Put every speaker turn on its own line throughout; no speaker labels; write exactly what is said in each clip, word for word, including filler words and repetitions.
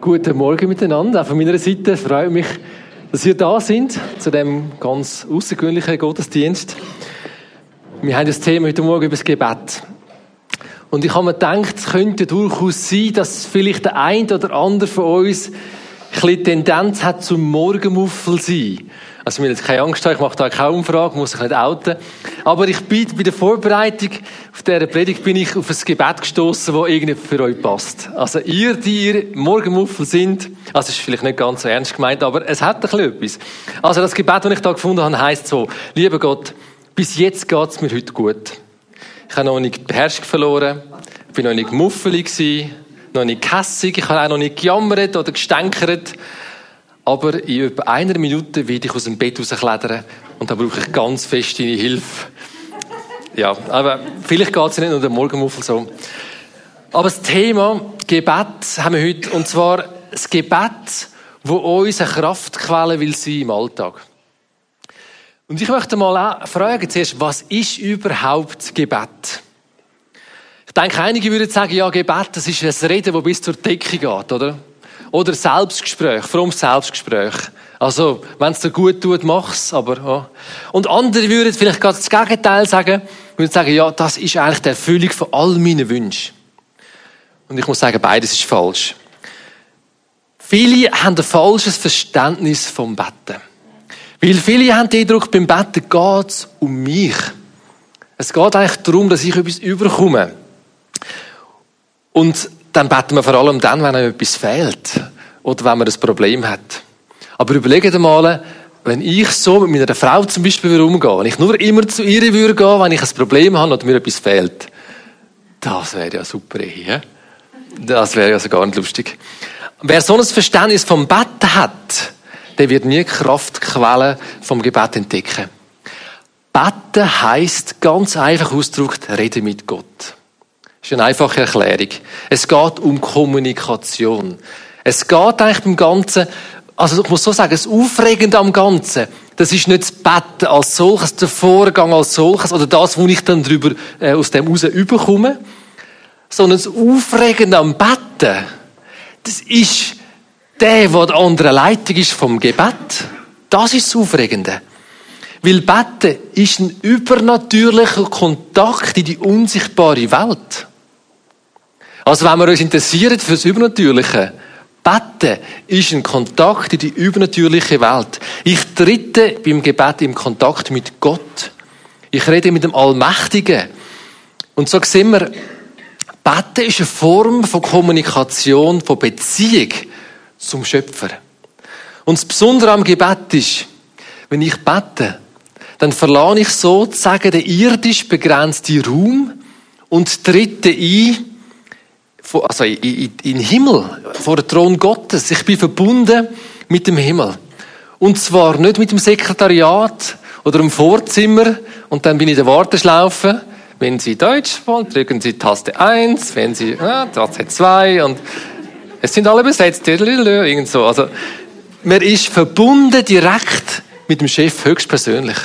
Guten Morgen miteinander. Auch von meiner Seite freut mich, dass ihr da sind zu dem ganz außergewöhnlichen Gottesdienst. Wir haben das Thema heute Morgen über das Gebet. Und ich habe mir gedacht, es könnte durchaus sein, dass vielleicht der eine oder andere von uns ein bisschen Tendenz hat zum Morgenmuffel sein. Also mir jetzt keine Angst haben, ich mache da keine Umfrage, muss ich nicht outen. Aber ich bin bei der Vorbereitung auf dieser Predigt bin ich auf ein Gebet gestossen, das irgendwie für euch passt. Also ihr, die ihr Morgenmuffel sind, also es ist vielleicht nicht ganz so ernst gemeint, aber es hat ein bisschen etwas. Also das Gebet, das ich da gefunden habe, heisst so: Lieber Gott, bis jetzt geht es mir heute gut. Ich habe noch nicht die Beherrschung verloren, ich bin noch nicht muffelig gewesen, noch nicht gehässig, ich habe auch noch nicht gejammert oder gestänkert. Aber in etwa einer Minute werde ich aus dem Bett rausklettern und da brauche ich ganz fest deine Hilfe. Ja, aber vielleicht geht es nicht nur der Morgenmuffel so. Aber das Thema Gebet haben wir heute, und zwar das Gebet, das uns eine Kraftquelle will sein im Alltag. Und ich möchte mal auch fragen zuerst, was ist überhaupt Gebet? Ich denke, einige würden sagen, ja, Gebet, das ist ein Reden, das bis zur Decke geht, oder? Oder Selbstgespräch, frommes Selbstgespräch. Also, wenn es dir gut tut, mach's, aber, ja. Und andere würden vielleicht gerade das Gegenteil sagen, würden sagen, ja, das ist eigentlich die Erfüllung von all meinen Wünschen. Und ich muss sagen, beides ist falsch. Viele haben ein falsches Verständnis vom Betten. Weil viele haben den Eindruck, beim Betten geht es um mich. Es geht eigentlich darum, dass ich etwas überkomme. Und dann beten wir vor allem dann, wenn einem etwas fehlt oder wenn man ein Problem hat. Aber überlegt mal, wenn ich so mit meiner Frau zum Beispiel umgehe, wenn ich nur immer zu ihr würde gehen, wenn ich ein Problem habe oder mir etwas fehlt, das wäre ja super Ehe. Das wäre ja so gar nicht lustig. Wer so ein Verständnis vom Beten hat, der wird nie Kraftquellen vom Gebet entdecken. Beten heisst ganz einfach ausgedrückt, reden mit Gott. Das ist eine einfache Erklärung. Es geht um Kommunikation. Es geht eigentlich beim Ganzen, also ich muss so sagen, das Aufregende am Ganzen, das ist nicht das Betten als solches, der Vorgang als solches, oder das, wo ich dann drüber, äh, aus dem raus überkomme, sondern das Aufregende am Betten, das ist der, der die andere Leitung ist vom Gebet. Das ist das Aufregende. Weil Betten ist ein übernatürlicher Kontakt in die unsichtbare Welt. Also wenn wir uns interessieren für das Übernatürliche, Betten ist ein Kontakt in die übernatürliche Welt. Ich trete beim Gebet im Kontakt mit Gott. Ich rede mit dem Allmächtigen. Und so sehen wir, Betten ist eine Form von Kommunikation, von Beziehung zum Schöpfer. Und das Besondere am Gebet ist, wenn ich bete, dann verlasse ich sozusagen den irdisch begrenzten Raum und trete ein, also in, in, in den Himmel, vor den Thron Gottes. Ich bin verbunden mit dem Himmel. Und zwar nicht mit dem Sekretariat oder dem Vorzimmer und dann bin ich in der Warteschlaufe. Wenn Sie Deutsch wollen, drücken Sie Taste eins, wenn Sie ja, Taste zwei und es sind alle besetzt. Irgend so. Also, man ist verbunden direkt mit dem Chef höchstpersönlich.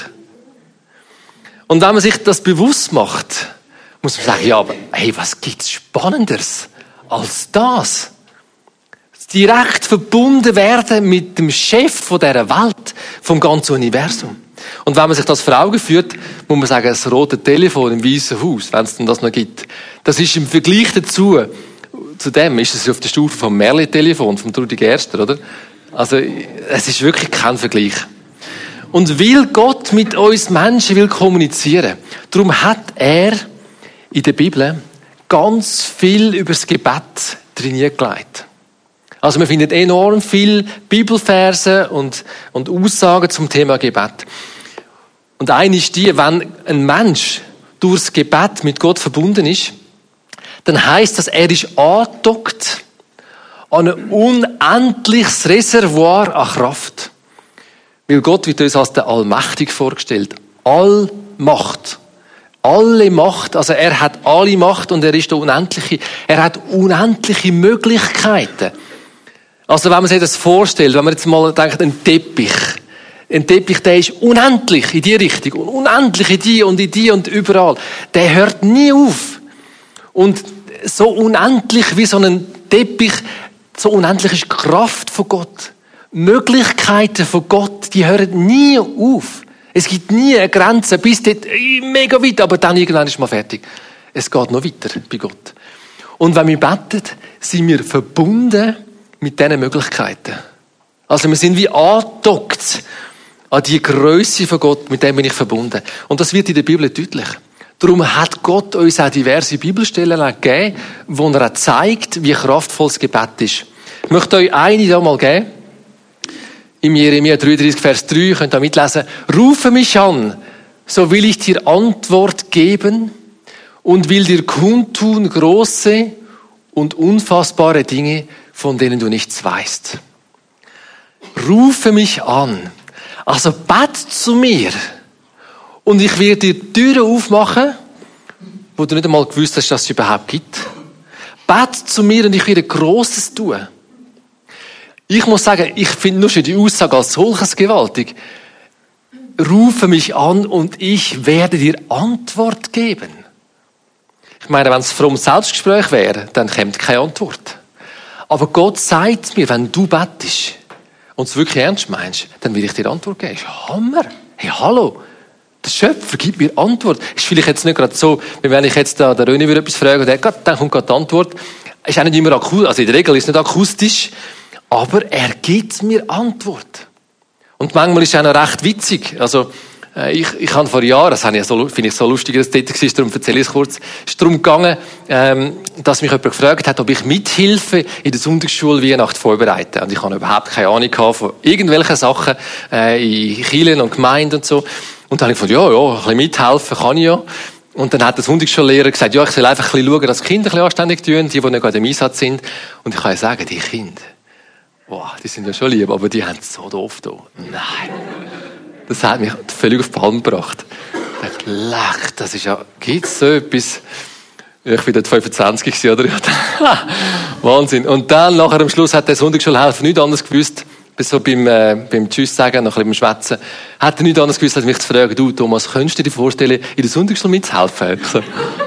Und wenn man sich das bewusst macht, muss man sagen, ja, aber hey, was gibt's Spannenderes als das? Direkt verbunden werden mit dem Chef von dieser Welt, vom ganzen Universum. Und wenn man sich das vor Augen führt, muss man sagen, das rote Telefon im Weißen Haus, wenn es denn das noch gibt, das ist im Vergleich dazu, zu dem ist es auf der Stufe vom Merli-Telefon, vom Trudi Gerster, oder? Also, es ist wirklich kein Vergleich. Und weil Gott mit uns Menschen will kommunizieren, darum hat er in der Bibel ganz viel über das Gebet trainiert. Also man findet enorm viel Bibelverse und, und Aussagen zum Thema Gebet. Und eine ist die, wenn ein Mensch durchs Gebet mit Gott verbunden ist, dann heisst das, er ist angedockt an ein unendliches Reservoir an Kraft. Weil Gott wird uns als der Allmächtig vorgestellt. Allmacht. Alle Macht, also er hat alle Macht und er ist der Unendliche. Er hat unendliche Möglichkeiten. Also wenn man sich das vorstellt, wenn man jetzt mal denkt, ein Teppich. Ein Teppich, der ist unendlich in die Richtung und unendlich in die und in die und überall. Der hört nie auf. Und so unendlich wie so ein Teppich So unendlich ist die Kraft von Gott. Möglichkeiten von Gott, die hören nie auf. Es gibt nie eine Grenze, bis dort mega weit, aber dann irgendwann ist man fertig. Es geht noch weiter bei Gott. Und wenn wir beten, sind wir verbunden mit diesen Möglichkeiten. Also wir sind wie angedockt an die Grösse von Gott, mit dem bin ich verbunden. Und das wird in der Bibel deutlich. Darum hat Gott uns auch diverse Bibelstellen gegeben, wo er auch zeigt, wie kraftvoll das Gebet ist. Ich möchte euch eine da mal geben. Im Jeremia dreiunddreißig, Vers drei, könnt ihr mitlesen. Rufe mich an, so will ich dir Antwort geben und will dir kundtun große und unfassbare Dinge, von denen du nichts weißt. Rufe mich an. Also bet zu mir. Und ich werde dir Türen aufmachen, wo du nicht einmal gewusst hast, dass es überhaupt gibt. Bet zu mir und ich werde Grosses tun. Ich muss sagen, ich finde nur schon die Aussage als solches gewaltig. Rufe mich an und ich werde dir Antwort geben. Ich meine, wenn es fromm Selbstgespräch wäre, dann käme keine Antwort. Aber Gott sagt mir, wenn du bettest und es wirklich ernst meinst, dann will ich dir Antwort geben. Das ist Hammer. Hey, hallo. Der Schöpfer gibt mir Antwort. Ist vielleicht jetzt nicht gerade so, wie wenn ich jetzt da der Röni würde etwas fragen und der, dann kommt gerade die Antwort. Ist auch nicht immer akustisch, also in der Regel ist es nicht akustisch, aber er gibt mir Antwort. Und manchmal ist es auch noch recht witzig. Also, ich, ich habe vor Jahren, das finde ich so, finde ich so lustig, dass es dort war, darum erzähle ich es kurz, es ist darum gegangen, ähm, dass mich jemand gefragt hat, ob ich mithilfe in der Sonntagsschule Weihnacht vorbereiten. Und ich habe überhaupt keine Ahnung gehabt von irgendwelchen Sachen, äh, in Kirchen und Gemeinden und so. Und dann habe ich gedacht, ja, ja, ein bisschen mithelfen kann ich ja. Und dann hat der Sonntagsschullehrer gesagt, ja, ich soll einfach ein bisschen schauen, dass die Kinder ein bisschen anständig tun, die, die nicht gerade im Einsatz sind. Und ich kann ja sagen, die Kinder, wow, die sind ja schon lieb, aber die haben es so doof da. Nein. Das hat mich völlig auf die Palme gebracht. Ich dachte, leck, das ist ja, gibt's so etwas? Ich war dort fünfundzwanzig gewesen, oder? Wahnsinn. Und dann, nachher am Schluss, hat der Sonntagsschulhelfer nichts anderes gewusst, bis so beim, äh, beim Tschüss sagen, noch ein bisschen beim Schwätzen, hat er nichts anderes gewusst, als mich zu fragen, du, Thomas, könntest du dir vorstellen, in der Sonntagsschule mitzuhelfen? Ich so,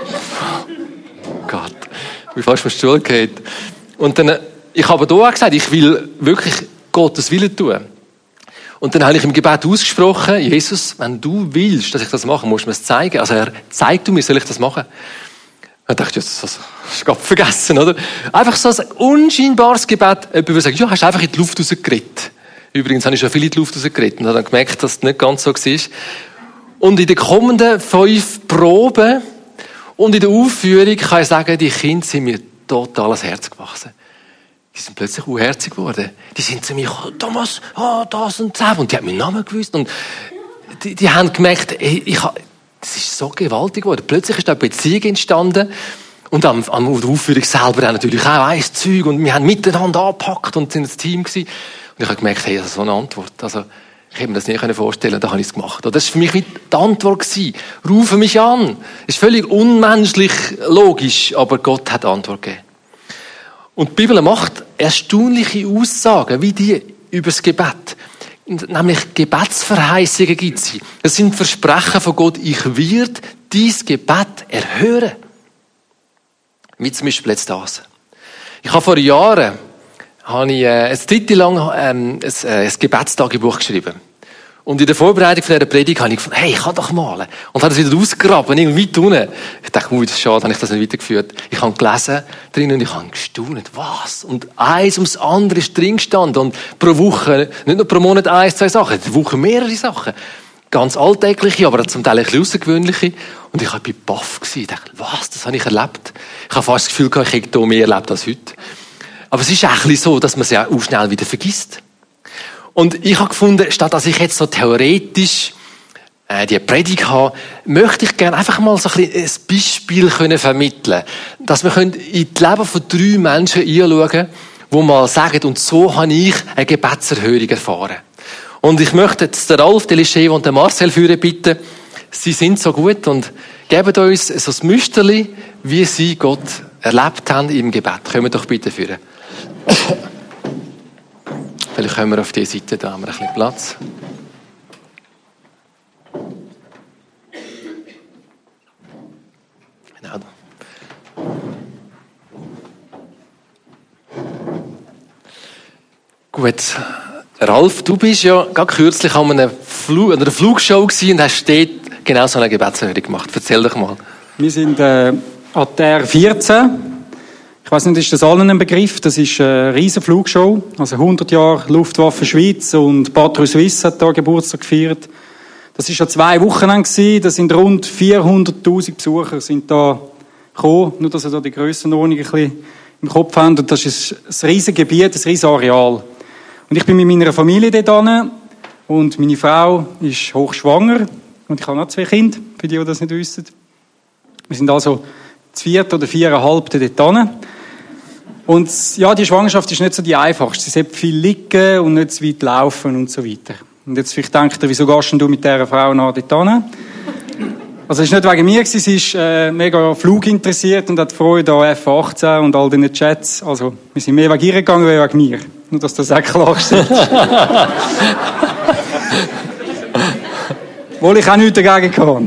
oh Gott, ich bin fast von der Stuhl gefallen. Und dann, ich habe da auch gesagt, ich will wirklich Gottes Willen tun. Und dann habe ich im Gebet ausgesprochen, Jesus, wenn du willst, dass ich das mache, musst du mir es zeigen. Also er zeigt du mir, soll ich das machen? Dann dachte ich, das ist gerade vergessen, oder? Einfach so ein unscheinbares Gebet. Jemand würde sagen, ja, hast du einfach in die Luft rausgeredet. Übrigens habe ich schon viel in die Luft rausgeredet und habe dann gemerkt, dass es nicht ganz so war. Und in den kommenden fünf Proben und in der Aufführung kann ich sagen, die Kinder sind mir total ans Herz gewachsen. Die sind plötzlich unherzig geworden. Die sind zu mir gekommen, Thomas, oh, das und das. Und die haben meinen Namen gewusst. Und die, die haben gemerkt, ey, ich ha, das ist so gewaltig geworden. Plötzlich ist da eine Beziehung entstanden. Und am, am Aufführung selber auch natürlich auch ein Zeug. Und wir haben miteinander angepackt und sind ein Team gewesen. Und ich habe gemerkt, hey, das ist so eine Antwort. Also, ich hätte mir das nicht vorstellen können, da habe ich es gemacht. Und das war für mich wie die Antwort gewesen. Rufe mich an. Das ist völlig unmenschlich logisch, aber Gott hat Antwort gegeben. Und die Bibel macht erstaunliche Aussagen, wie die über das Gebet. Nämlich Gebetsverheißungen gibt sie. Das sind Versprechen von Gott, ich werde dein Gebet erhören. Wie zum Beispiel jetzt das. Ich habe vor Jahren habe ich, äh, eine Zeit lang ähm, ein, äh, ein Gebetstagebuch geschrieben. Und in der Vorbereitung von dieser Predigt habe ich gefunden, hey, ich kann doch malen. Und habe das wieder ausgegraben, irgendwie weit unten. Ich dachte, ui, das ist schade, habe ich das nicht weitergeführt. Ich habe gelesen drin und ich habe gestaunt. Was? Und eins ums andere ist drin gestanden. Und pro Woche, nicht nur pro Monat eins, zwei Sachen, pro Woche mehrere Sachen. Ganz alltägliche, aber zum Teil ein bisschen außergewöhnliche. Und ich war baff gewesen. Ich dachte, was? Das habe ich erlebt. Ich habe fast das Gefühl gehabt, ich hätte hier mehr erlebt als heute. Aber es ist auch ein bisschen so, dass man es ja auch schnell wieder vergisst. Und ich habe gefunden, statt dass ich jetzt so theoretisch äh, die Predigt habe, möchte ich gerne einfach mal so ein, bisschen ein Beispiel können vermitteln, dass wir in die Leben von drei Menschen einschauen, die mal sagen, und so habe ich eine Gebetserhörung erfahren. Und ich möchte jetzt den Ralf, den Liché und den Marcel führen bitten. Sie sind so gut und geben uns so ein Müsterli, wie sie Gott erlebt haben im Gebet. Kommen wir doch bitte führen. Vielleicht können wir auf diese Seite, da haben wir ein bisschen Platz. Genau. Gut. Ralf, du bist ja gerade kürzlich an einer, Flug, an einer Flugshow gewesen und hast dort genau so eine Gebetserhörung gemacht. Erzähl doch mal.
Wir sind äh, an der vierzehn. Ich weiss nicht, ist das allen ein Begriff? Das ist eine riesen Flugshow. Also hundert Jahre Luftwaffe Schweiz und Patrouille Suisse hat da Geburtstag gefeiert. Das war ja zwei Wochenende gewesen. Da sind rund vierhunderttausend Besucher sind da gekommen. Nur, dass ihr da die Grössenordnung ein bisschen im Kopf habt. Und das ist ein riesiges Gebiet, ein riesiges Areal. Und ich bin mit meiner Familie dort hin. Und meine Frau ist hochschwanger. Und ich habe noch zwei Kinder, für die, die das nicht wissen. Wir sind also zu viert oder viereinhalb dort hin. Und ja, die Schwangerschaft ist nicht so die einfachste. Sie sollte viel liegen und nicht so weit laufen und so weiter. Und jetzt vielleicht denkt ihr, wieso gehst du mit dieser Frau nach dort hin? Also es war nicht wegen mir, sie ist äh, mega fluginteressiert und hat Freude an F achtzehn und all diesen Chats. Also wir sind mehr wegen ihr gegangen, als wegen mir. Nur, dass das auch klar ist. Obwohl ich auch nichts dagegen kann.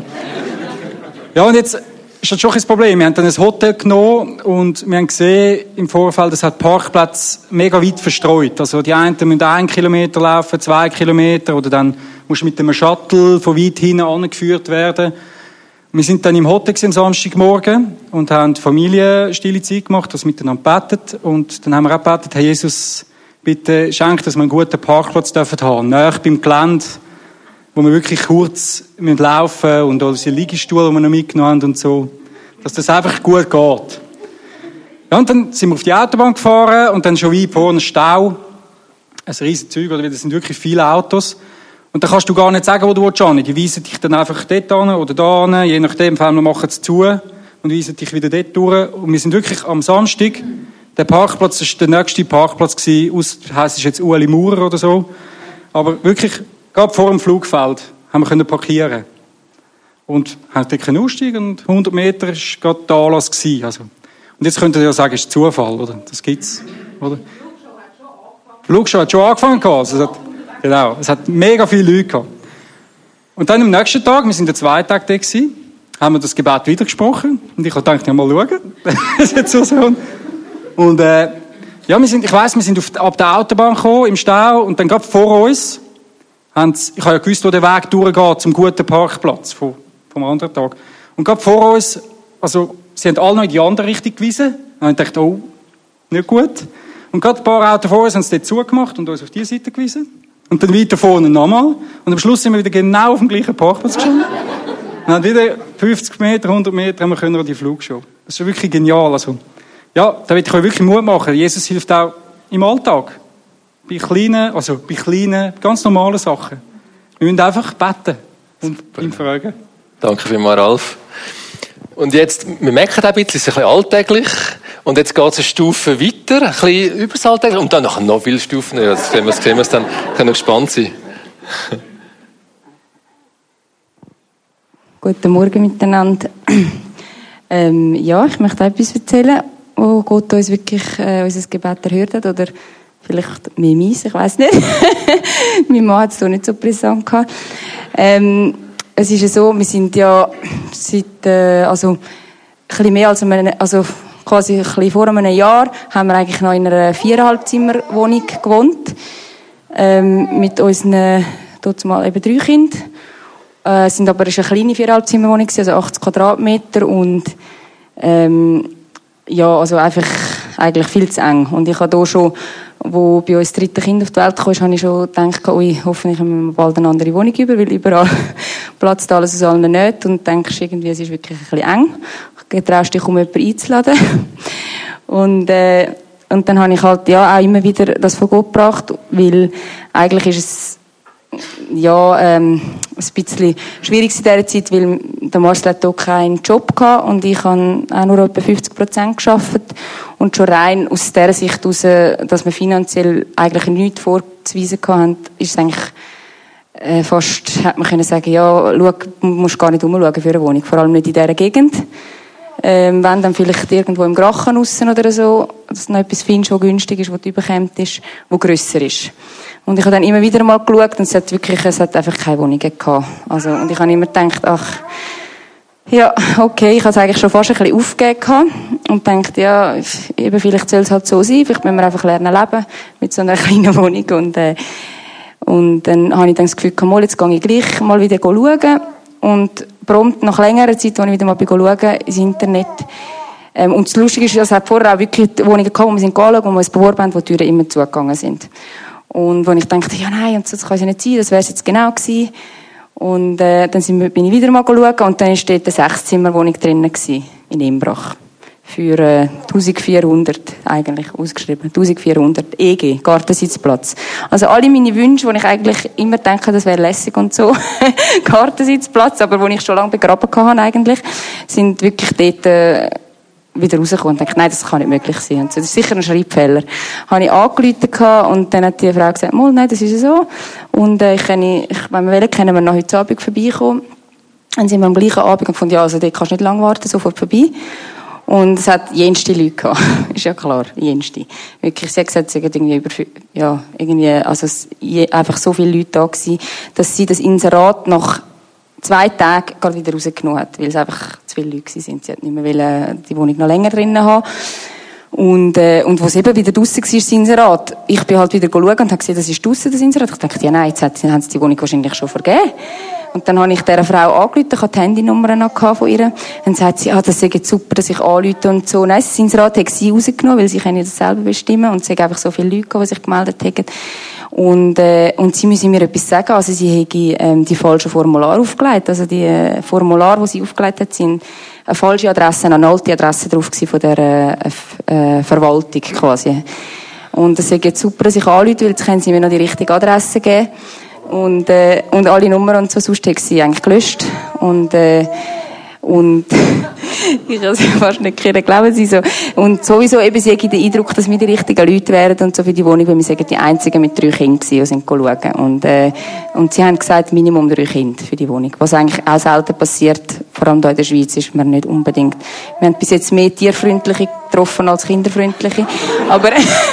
Ja, und jetzt ist das schon ein Problem. Wir haben dann ein Hotel genommen und wir haben gesehen im Vorfeld, es hat Parkplätze mega weit verstreut. Also die einen müssen einen Kilometer laufen, zwei Kilometer, oder dann musst du mit einem Shuttle von weit hinten angeführt werden. Wir sind dann im Hotel am Samstagmorgen und haben Familie stille Zeit gemacht, das miteinander gebetet. Und dann haben wir auch gebetet, Herr Jesus, bitte schenk, dass wir einen guten Parkplatz dürfen haben, nahe beim Gelände, wo wir wirklich kurz müssen laufen und unsere Liegestühle, die wir noch mitgenommen haben und so, dass das einfach gut geht. Ja, und dann sind wir auf die Autobahn gefahren und dann schon weit vorne Stau, ein riesiges Zeug, oder das sind wirklich viele Autos. Und dann kannst du gar nicht sagen, wo du willst. Die weisen dich dann einfach dort hin oder da hin, je nachdem, wir machen es zu und weisen dich wieder dort durch. Und wir sind wirklich am Samstag, der Parkplatz war der nächste Parkplatz gewesen, aus, heisst es jetzt Ueli Maurer oder so, aber wirklich, gerade vor dem Flugfeld haben wir können parkieren. Und haben dort können aussteigen und hundert Meter war gerade der Anlass gewesen. Also. Und jetzt könnt ihr ja sagen, es ist Zufall, oder? Das gibt's, oder? Die Flugshow hat schon angefangen. Also es hat, genau, es hat mega viele Leute gehabt. Und dann am nächsten Tag, wir sind ja zwei Tage da gewesen, haben wir das Gebet wieder gesprochen. Und ich habe gedacht, ja, mal schauen. Das ist jetzt so so. Und, äh, ja, wir sind, ich weiss, wir sind auf, ab der Autobahn gekommen, im Stau, und dann gerade vor uns, ich habe ja gewusst, wo der Weg durchgeht zum guten Parkplatz vom, vom anderen Tag. Und gerade vor uns, also, sie haben alle noch in die andere Richtung gewiesen. Und ich dachte, oh, nicht gut. Und gerade ein paar Autos vor uns haben es dort zugemacht und uns auf diese Seite gewiesen. Und dann weiter vorne nochmal. Und am Schluss sind wir wieder genau auf dem gleichen Parkplatz gestanden. Und dann wieder fünfzig Meter, hundert Meter haben wir können an die Flugshow. Das ist wirklich genial. Also, ja, da will ich euch wirklich Mut machen. Jesus hilft auch im Alltag. Bei kleinen, also bei kleinen, ganz normalen Sachen. Wir müssen einfach beten und ihn fragen.
Danke vielmals, Ralf. Und jetzt, wir merken auch ein bisschen, es ist ein bisschen alltäglich. Und jetzt geht es eine Stufe weiter, ein bisschen übers Alltäglich. Und dann noch viele Stufen. Ja, das sehen wir, das sehen wir dann. Können wir gespannt sein.
Guten Morgen miteinander. ähm, ja, ich möchte etwas erzählen, wo Gott uns wirklich äh, unser Gebet erhört hat. Oder vielleicht mehr meins, ich weiss nicht. Mein Mann hat es so nicht so präsent gehabt. Ähm, es ist ja so, wir sind ja seit, äh, also, ein bisschen mehr als einem, also, quasi ein bisschen vor einem Jahr, haben wir eigentlich noch in einer viereinhalb Zimmer Wohnung gewohnt. Ähm, mit unseren, dort mal eben drei Kindern. Äh, sind aber, es war eine kleine viereinhalb Zimmer Wohnung, also achtzig Quadratmeter und, ähm, ja, also einfach, eigentlich viel zu eng. Und ich habe hier schon, wo bei uns das dritte Kind auf die Welt kam, habe ich schon gedacht, ui, hoffentlich haben wir bald eine andere Wohnung über, weil überall platzt alles aus allen Nähten und denkst irgendwie, es ist wirklich ein bisschen eng. Du traust dich, um jemanden einzuladen. Und, äh, und dann habe ich halt, ja, auch immer wieder das von Gott gebracht, weil eigentlich ist es, ja, ähm, ein bisschen schwierig in dieser Zeit, weil der Marcel hat hier keinen Job gehabt und ich habe auch nur etwa fünfzig Prozent gearbeitet. Und schon rein aus dieser Sicht heraus, dass wir finanziell eigentlich nichts vorzuweisen hatten, ist es eigentlich äh, fast, hätte man können sagen, ja, schau, du musst gar nicht umschauen für eine Wohnung, vor allem nicht in dieser Gegend. Ähm, wenn dann vielleicht irgendwo im Grachen aussen oder so, dass du noch etwas findest, was günstig ist, was du überkommst, ist, was grösser ist. Und ich habe dann immer wieder mal geschaut und es hat wirklich, es hat einfach keine Wohnungen gehabt. Also, und ich habe immer gedacht, ach, ja, okay, ich habe es eigentlich schon fast ein bisschen aufgegeben gehabt. und dachte, ja, eben vielleicht soll es halt so sein, vielleicht müssen wir einfach lernen leben mit so einer kleinen Wohnung. Und, äh, und dann habe ich dann das Gefühl, mal, jetzt gehe ich gleich mal wieder schauen. Und prompt nach längerer Zeit, als ich wieder mal schauen ins Internet. Ähm, und das Lustige ist, es hat vorher auch wirklich Wohnungen gehabt, wo wir sind angeschaut, wo wir uns beworben haben, wo die Türen immer zugegangen sind. Und wo ich dachte, ja nein, und so, das kann es ja nicht sein, das wäre es jetzt genau gewesen. Und äh, dann sind wir, bin ich wieder mal schauen und dann war dort eine Sechszimmerwohnung drinnen gewesen, in Imbrach. Für äh, eintausendvierhundert eigentlich ausgeschrieben. eintausendvierhundert E G, Gartensitzplatz. Also alle meine Wünsche, wo ich eigentlich immer denke, das wäre lässig und so, Gartensitzplatz, aber wo ich schon lange begraben hatte eigentlich, sind wirklich dort äh, wieder rausgekommen und dachte, nein, das kann nicht möglich sein. Und so, das ist sicher ein Schreibfehler. Habe ich angerufen und dann hat die Frau gesagt, mal, nein, das ist ja so. Und äh, ich kann, ich, wenn wir wollen, können wir noch heute Abend vorbeikommen. Dann sind wir am gleichen Abend und gefunden, ja, also dort kannst du nicht lange warten, sofort vorbei. Und es hat jenste Leute gehabt. Ist ja klar, jenste. Wirklich, sie hat gesagt, es sind irgendwie über, ja, irgendwie, also es je, einfach so viele Leute da gewesen, dass sie das Inserat nach zwei Tagen gerade wieder rausgenommen hat, weil es einfach zu viele Leute waren. Sie hat nicht mehr wollen, die Wohnung noch länger drinnen haben. Und, äh, und wo es eben wieder draussen war, das Inserat, ich bin halt wieder schauen und habe gesehen, das ist draussen, das Inserat. Ich dachte, ja nein, jetzt haben sie die Wohnung wahrscheinlich schon vergeben. Und dann habe ich dieser Frau angerufen, ich hatte die Handynummer noch von ihr. Dann sagt sie, ah, das sei jetzt super, dass ich anrufe und so. Nein, das Inserat hat sie rausgenommen, weil sie können das selber bestimmen. Und es sind einfach so viele Leute, die sich gemeldet haben. Und, äh, und sie müssen mir etwas sagen. Also sie haben ähm, die falschen Formulare aufgelegt. Also die äh, Formulare, die sie aufgelegt hat, sind eine falsche Adresse, eine alte Adresse drauf gewesen von der äh, äh, Verwaltung quasi. Und es ist jetzt super, dass ich anrufe, weil jetzt können sie mir noch die richtige Adresse geben. Und, äh, und alle Nummern und so, sonst hat sie eigentlich gelöscht. Und, äh, und, ich kann es fast nicht können, glauben sie so. Und sowieso eben, sie haben den Eindruck, dass wir die richtigen Leute wären und so für die Wohnung, weil wir sagen, die einzigen mit drei Kindern waren, die sind schauen. Und, äh, und sie haben gesagt, Minimum drei Kinder für die Wohnung. Was eigentlich auch selten passiert, vor allem hier in der Schweiz, ist mir nicht unbedingt. Wir haben bis jetzt mehr Tierfreundliche getroffen als Kinderfreundliche. Aber,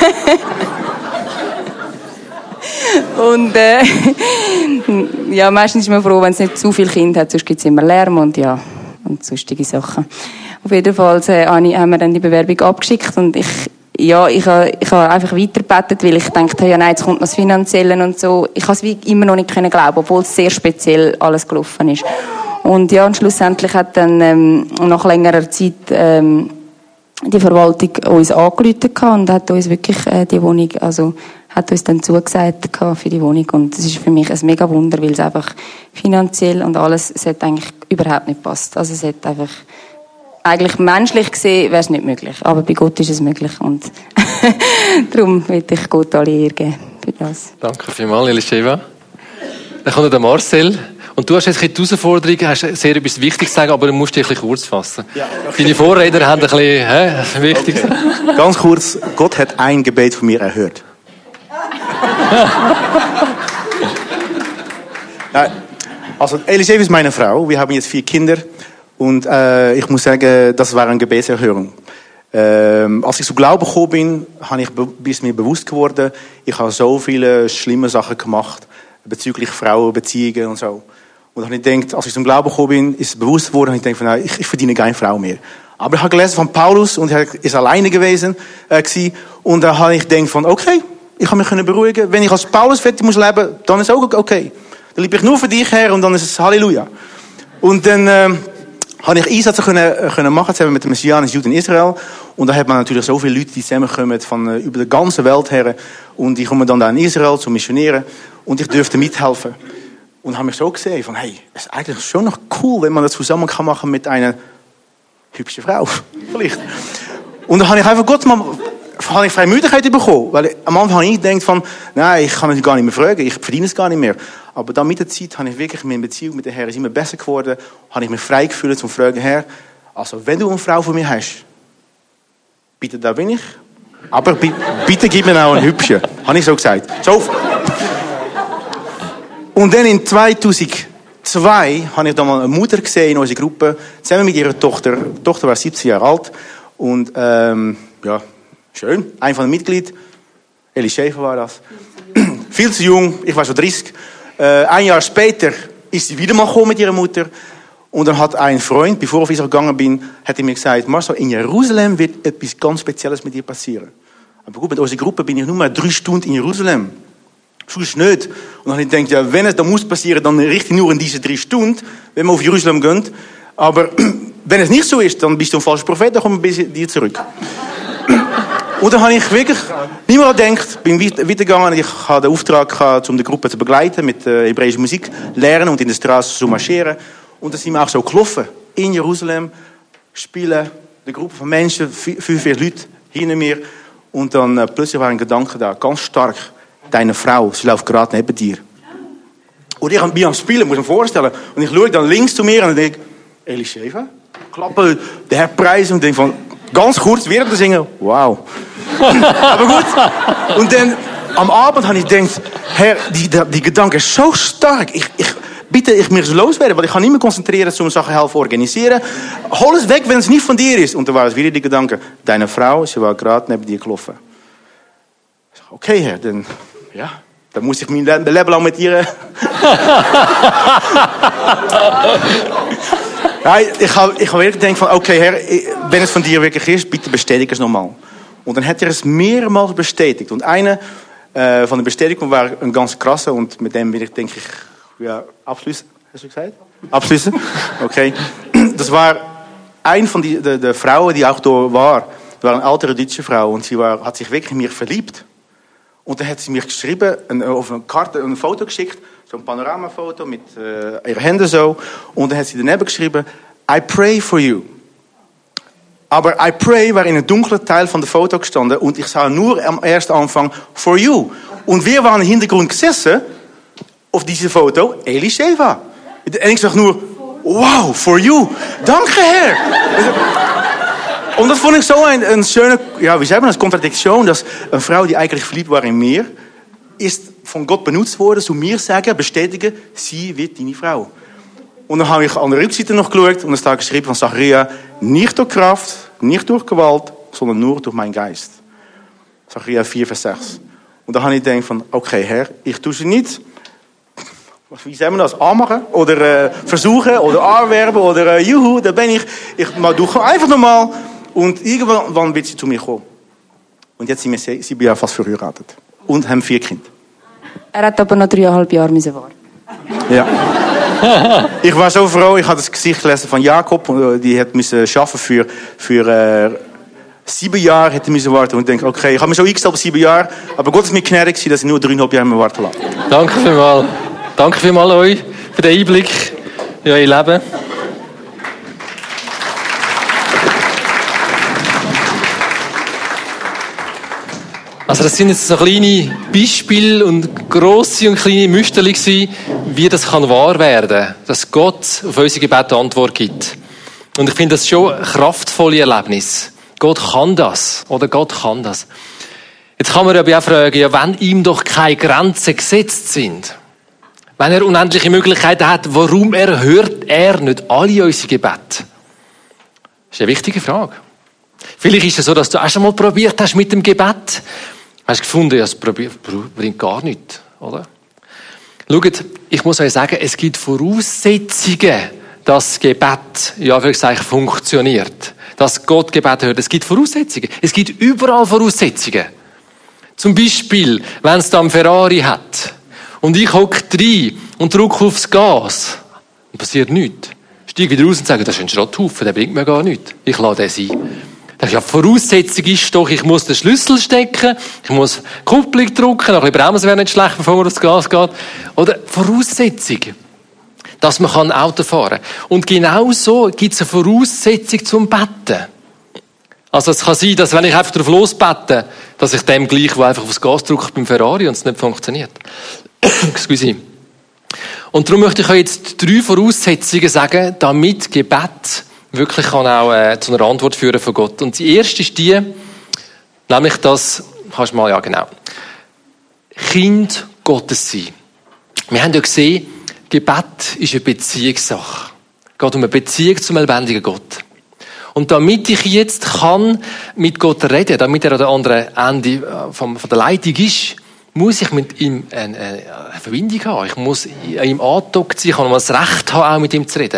und, äh, ja, meistens ist man froh, wenn es nicht zu viele Kinder hat, sonst gibt es immer Lärm und ja, und sonstige Sachen. Auf jeden Fall äh, haben wir dann die Bewerbung abgeschickt und ich, ja, ich habe ich ha einfach weitergebetet, weil ich dachte, ja nein, jetzt kommt noch das Finanzielle und so. Ich habe es wie immer noch nicht können glauben, obwohl es sehr speziell alles gelaufen ist. Und ja, und schlussendlich hat dann ähm, nach längerer Zeit ähm, die Verwaltung uns angerufen und hat uns wirklich äh, die Wohnung, also hat uns dann zugesagt für die Wohnung und das ist für mich ein mega Wunder, weil es einfach finanziell und alles, es hat eigentlich überhaupt nicht passt. Also es hat einfach, eigentlich menschlich gesehen wäre es nicht möglich, aber bei Gott ist es möglich und darum will ich Gott alle Ehre geben für das.
Danke vielmals, Elisheva. Dann kommt der Marcel. Und du hast jetzt die Herausforderung, hast sehr etwas Wichtiges zu sagen, aber du musst dich ein bisschen kurz fassen. Ja, okay. Deine Vorredner haben ein bisschen hä, Wichtiges.
Okay. Ganz kurz, Gott hat ein Gebet von mir erhört. Also Elisheva ist meine Frau, wir haben jetzt vier Kinder und äh, ich muss sagen, das war eine Gebetserhörung. Ähm, als ich zu Glauben gekommen bin, habe ich, ist mir bewusst geworden, ich habe so viele schlimme Sachen gemacht bezüglich Frauenbeziehungen und so. Und dann habe ich gedacht, als ich zum Glauben gekommen bin, ist es bewusst geworden, und ich denke, nein, ich, ich verdiene keine Frau mehr. Aber ich habe gelesen von Paulus und er ist alleine gewesen äh, und da habe ich gedacht von, okay, ich kann mich beruhigen. Wenn ich als Paulus fertig muss leben, dann ist es auch okay. Dann lebe ich nur für dich her und dann ist es Halleluja. Und dann äh, habe ich Einsätze können, können machen, zusammen mit dem messianischen Juden in Israel. Und da hat man natürlich so viele Leute, die zusammenkommen von äh, über die ganze Welt her. Und die kommen dann da in Israel zu missionieren. Und ich durfte mithelfen. Und habe mich so gesehen von, hey, es ist eigentlich schon noch cool, wenn man das zusammen kann machen mit einer hübschen Frau. Vielleicht. Und dann habe ich einfach Gott mal, habe ich Freimütigkeit bekommen. Weil am Anfang habe ich gedacht von, nein, ich kann es gar nicht mehr fragen, ich verdiene es gar nicht mehr. Aber dann mit der Zeit habe ich wirklich meine Beziehung mit dem Herrn ist immer besser geworden. Habe ich mich frei gefühlt zum fragen, Herr, also wenn du eine Frau von mir hast, bitte, da bin ich. Aber bitte gib mir auch einen hübschen. Habe ich so gesagt. So. Und dann in zweitausendzwei habe ich dann mal eine Mutter gesehen in unserer Gruppe, zusammen mit ihrer Tochter. Die Tochter war siebzehn Jahre alt. Und, ähm, ja, schön. Ein von den Mitgliedern. Elisheva war das. Viel zu jung. Ich war schon dreißig. Äh, ein Jahr später ist sie wieder mal gekommen mit ihrer Mutter. Und dann hat ein Freund, bevor ich auf Israel gegangen bin, hat er mir gesagt, Marcel, in Jerusalem wird etwas ganz Spezielles mit dir passieren. Aber gut, mit unserer Gruppe bin ich nur mal drei Stunden in Jerusalem. Sonst nicht. Und dann habe ich gedacht, ja, wenn es da muss passieren, dann richtig nur in diese drei Stunden, wenn man auf Jerusalem geht. Aber wenn es nicht so ist, dann bist du ein falscher Prophet, dann komme ich bei dir zurück. Und dann habe ich wirklich nicht mehr gedacht, bin weitergegangen. Ich hatte den Auftrag gehabt, um die Gruppe zu begleiten, mit äh, hebräischer Musik lernen und in der Straße zu marschieren. Und dann sind wir auch so gelaufen. In Jerusalem, spielen, eine Gruppe von Menschen, fünf, fünf Leute hinter mir. Und dann äh, plötzlich war ein Gedanke da, ganz stark. Deine Frau, sie läuft gerade neben dir. Und ich bin am Spielen, muss ich mir vorstellen. Und ich schaue dann links zu mir und denke, Elisheva? Klappe, der Herr preisen und denke von, ganz kurz wieder zu singen, wow. Aber gut. Und dann, am Abend habe ich gedacht, Herr, die, die, die Gedanke ist so stark. Ich, ich, bitte, ich muss loswerden, weil ich kann nicht mehr konzentrieren, um Sachen helfen organisieren. Hol es weg, wenn es nicht von dir ist. Und dann war es wieder die Gedanke, deine Frau, sie war gerade neben dir gelaufen. Okay, Herr, dann, ja, dann muss ich mein Leben lang mit ihr. Ja, ich habe ich hab wirklich gedacht von, okay, Herr, wenn es von dir wirklich ist, bitte bestätige es nochmal. Und dann hat er es mehrmals bestätigt. Und eine äh, von den Bestätigungen war ein ganz krasse, und mit dem will ich, denke ich, ja, abschließen. Hast du gesagt? Abschließen? Okay. Das war eine von die, der, der Frauen, die auch da war. Das war eine ältere deutsche Frau, und sie war, hat sich wirklich in mich verliebt. Und dann hat sie mir geschrieben, ein, auf eine Karte, ein Foto geschickt, so ein Panoramafoto mit äh, ihren Händen so. Und dann hat sie daneben geschrieben, I pray for you. Aber I pray war in einem dunklen Teil von der Foto gestanden, und ich sah nur am ersten Anfang for you. Und wir waren im Hintergrund gesessen, auf diesem Foto, Elisheva. Und ich sag nur, wow, for you. Danke, Herr. Und das vond ich so ein, ein schöne, ja, wie sagen wir das, Kontradiktion, dass eine Frau, die eigentlich verliebt war in mir, ist von Gott benutzt worden, zu mir sagen, bestätigen, sie wird deine Frau. Und dann habe ich an der Rückseite noch geschaut, und es da geschrieben von Zacharia, nicht durch Kraft, nicht durch Gewalt, sondern nur durch meinen Geist. Zacharia vier, Vers sechs. Und dann habe ich gedacht von, okay, Herr, ich tue sie nicht, wie sagen wir das, anmachen, oder äh, versuchen, oder anwerben, oder äh, juhu, da bin ich. Ich mal doe einfach nochmal. Und irgendwann wird sie zu mir kommen. Und jetzt sind wir sieben Jahre fast verheiratet. Und haben vier Kinder.
Er hat aber noch dreieinhalb Jahre müssen warten.
Ja. Ich war so froh, ich habe das Gesicht gelesen von Jakob. Die hat müssen arbeiten für, für äh, sieben Jahre. Hätte müssen warten. Und ich denke, okay, ich habe mir so eingestellt auf sieben Jahre. Aber Gott ist mir gnädig, dass ich nur dreieinhalb Jahre warten lasse.
Danke vielmals. Danke vielmals euch für den Einblick in euer Leben. Also das sind jetzt so kleine Beispiele und grosse und kleine Müsterchen gewesen, wie das kann wahr werden, dass Gott auf unsere Gebete Antwort gibt. Und ich finde das schon ein kraftvolles Erlebnis. Gott kann das, oder Gott kann das. Jetzt kann man aber auch fragen, ja, wenn ihm doch keine Grenzen gesetzt sind, wenn er unendliche Möglichkeiten hat, warum erhört er nicht alle unsere Gebete? Das ist eine wichtige Frage. Vielleicht ist es so, dass du auch schon mal probiert hast mit dem Gebet. Hast gefunden, ja, es bringt gar nichts, oder? Schaut, ich muss euch sagen, es gibt Voraussetzungen, dass das Gebet, ja, für gesagt, funktioniert. Dass Gott Gebet hört. Es gibt Voraussetzungen. Es gibt überall Voraussetzungen. Zum Beispiel, wenn es da einen Ferrari hat und ich hocke rein und drücke aufs Gas, dann passiert nichts. Steige wieder raus und sage, das ist ein Schrotthaufen, der bringt mir gar nichts. Ich lasse den sein. Ja, die Voraussetzung ist doch, ich muss den Schlüssel stecken, ich muss die Kupplung drücken, noch ein bisschen bremsen wäre nicht schlecht, bevor man aufs Gas geht. Oder Voraussetzung, dass man Auto fahren kann. Und genau so gibt es eine Voraussetzung zum Betten. Also es kann sein, dass wenn ich einfach drauf losbete, dass ich dem gleich, der einfach aufs Gas drückt beim Ferrari und es nicht funktioniert. Excuse. Und darum möchte ich euch jetzt drei Voraussetzungen sagen, damit Gebet wirklich kann auch äh, zu einer Antwort führen von Gott. Und die erste ist die, nämlich das, kannst du mal, ja genau, Kind Gottes sein. Wir haben ja gesehen, Gebet ist eine Beziehungssache. Es geht um eine Beziehung zum lebendigen Gott. Und damit ich jetzt kann mit Gott reden, damit er an der anderen Ende von der Leitung ist, muss ich mit ihm eine, eine Verbindung haben. Ich muss an ihm angedockt sein, ich kann das Recht haben, auch mit ihm zu reden.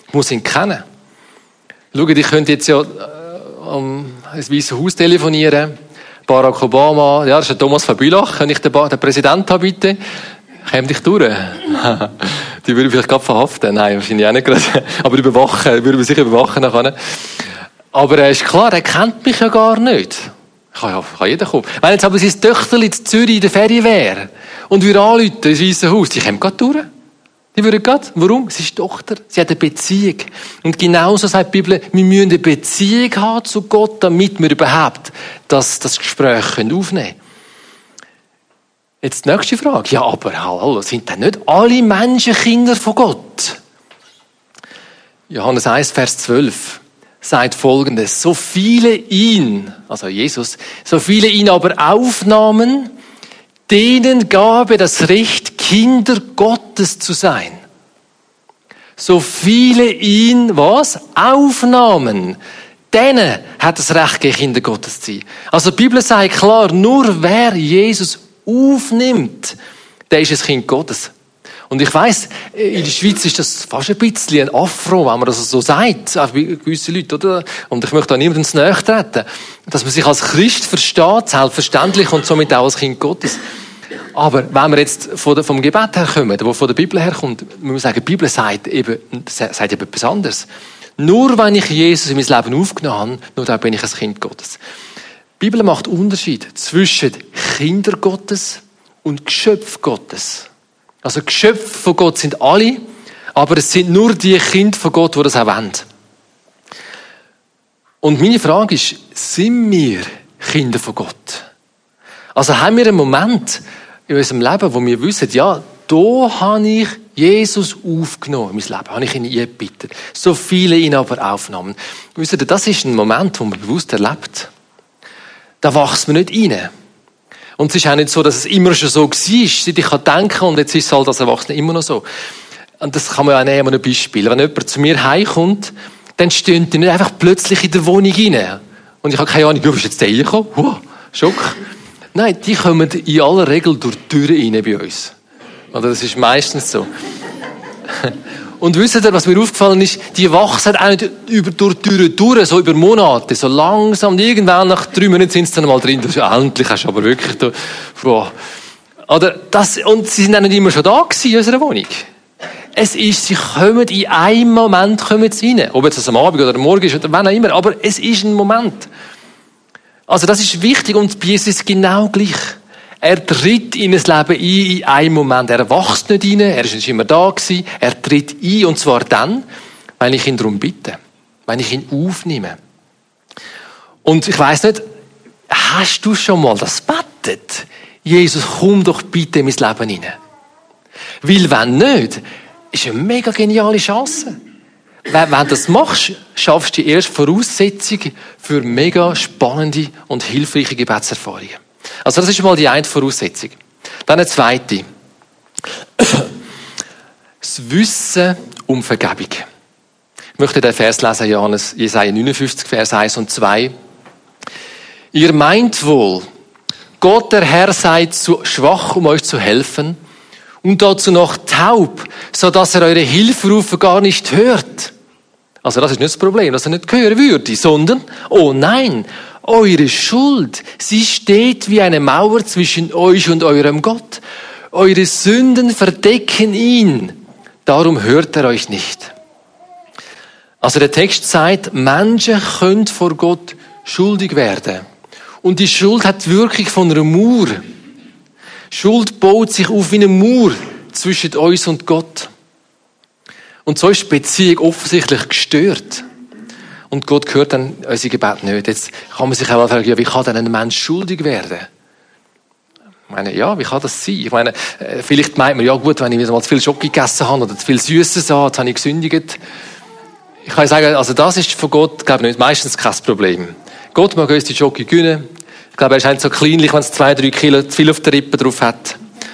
Ich muss ihn kennen. Schaut, ich könnte jetzt ja am äh, Weiße Haus telefonieren. Barack Obama, ja, das ist der Thomas von Bülach. Kann ich den, den Präsidenten haben, bitte? Käm dich durch. Die würde vielleicht gerade verhaften. Nein, wahrscheinlich auch nicht gerade. Aber überwachen, würde man sicher überwachen können. Aber es ist klar, er kennt mich ja gar nicht. Kann ja kann jeder kommen. Wenn jetzt aber sein Töchterli in Zürich in der Ferie wäre und wir anrufen ins Weiße Haus, die käme gerade durch. Die würde gerade. Warum? Sie ist Tochter. Sie hat eine Beziehung. Und genauso sagt die Bibel, wir müssen eine Beziehung haben zu Gott, damit wir überhaupt das, das Gespräch aufnehmen können. Jetzt die nächste Frage. Ja, aber hallo, sind denn nicht alle Menschen Kinder von Gott? Johannes eins, Vers zwölf sagt Folgendes. So viele ihn, also Jesus, so viele ihn aber aufnahmen, denen gab er das Recht, Kinder Gottes zu sein. So viele ihn, was? Aufnahmen. Denen hat das Recht gegeben, Kinder Gottes zu sein. Also die Bibel sagt klar, nur wer Jesus aufnimmt, der ist ein Kind Gottes. Und ich weiss, in der Schweiz ist das fast ein bisschen ein Affront, wenn man das so sagt, auch bei gewissen Leuten, oder? Und ich möchte da niemandem zu nahe treten, dass man sich als Christ versteht, selbstverständlich, und somit auch als Kind Gottes. Aber wenn wir jetzt vom Gebet her kommen, wo von der Bibel herkommt, muss man sagen, die Bibel sagt eben, sagt eben etwas anderes. Nur wenn ich Jesus in mein Leben aufgenommen habe, nur dann bin ich ein Kind Gottes. Die Bibel macht Unterschied zwischen Kinder Gottes und Geschöpf Gottes. Also Geschöpfe von Gott sind alle, aber es sind nur die Kinder von Gott, die das auch wollen. Und meine Frage ist, sind wir Kinder von Gott? Also haben wir einen Moment in unserem Leben, wo wir wissen, ja, da habe ich Jesus aufgenommen in mein Leben, habe ich ihn eingebettet. So viele ihn aber aufnahmen. Wisst ihr, das ist ein Moment, den man bewusst erlebt. Da wächst man nicht rein. Und es ist auch nicht so, dass es immer schon so war, seit ich kann denken, und jetzt ist es halt als Erwachsener immer noch so. Und das kann man ja auch nehmen, ein Beispiel. Wenn jemand zu mir heimkommt, dann stehen die nicht einfach plötzlich in der Wohnung rein. Und ich habe keine Ahnung, du bist jetzt da reingekommen? Huh, Schock. Nein, die kommen in aller Regel durch die Türen rein bei uns. Oder das ist meistens so. Und wisst ihr, was mir aufgefallen ist? Die wachsen auch nicht über, durch die Türen durch, so über Monate, so langsam. Und irgendwann nach drei Minuten sind sie dann mal drin. Das ist ja, endlich hast du aber wirklich da, wow. Oder das, und sie sind auch nicht immer schon da gewesen in unserer Wohnung. Es ist, sie kommen in einem Moment kommen sie rein. Ob jetzt das am Abend oder am Morgen ist oder wann auch immer. Aber es ist ein Moment. Also das ist wichtig und bei Jesus ist es genau gleich. Er tritt in ein Leben ein, in einem Moment. Er wächst nicht rein, er ist nicht immer da gewesen. Er tritt ein, und zwar dann, wenn ich ihn darum bitte. Wenn ich ihn aufnehme. Und ich weiss nicht, hast du schon mal das gebetet? Jesus, komm doch bitte in mein Leben hinein. Weil wenn nicht, ist eine mega geniale Chance. Wenn du das machst, schaffst du die erste Voraussetzung für mega spannende und hilfreiche Gebetserfahrungen. Also das ist mal die eine Voraussetzung. Dann eine zweite. Das Wissen um Vergebung. Ich möchte den Vers lesen, Johannes, Jesaja neunundfünfzig, Vers eins und zwei. Ihr meint wohl, Gott der Herr sei zu schwach, um euch zu helfen, und dazu noch taub, so dass er eure Hilferufe gar nicht hört. Also das ist nicht das Problem, dass er nicht hören würde, sondern, oh nein, eure Schuld, sie steht wie eine Mauer zwischen euch und eurem Gott. Eure Sünden verdecken ihn, darum hört er euch nicht. Also der Text sagt, Menschen können vor Gott schuldig werden. Und die Schuld hat Wirkung von einer Mauer. Schuld baut sich auf wie eine Mauer zwischen uns und Gott. Und so ist die Beziehung offensichtlich gestört. Und Gott hört dann unser Gebet nicht. Jetzt kann man sich auch fragen, ja, wie kann denn ein Mensch schuldig werden? Ich meine, ja, wie kann das sein? Ich meine, vielleicht meint man, ja gut, wenn ich wieder mal zu viel Schoki gegessen habe oder zu viel Süßes habe, jetzt habe ich gesündigt. Ich kann sagen, also das ist von Gott, glaube ich, meistens kein Problem. Gott mag uns die Schoki gönnen. Ich glaube, er ist nicht so kleinlich, wenn es zwei, drei Kilo zu viel auf der Rippe drauf hat.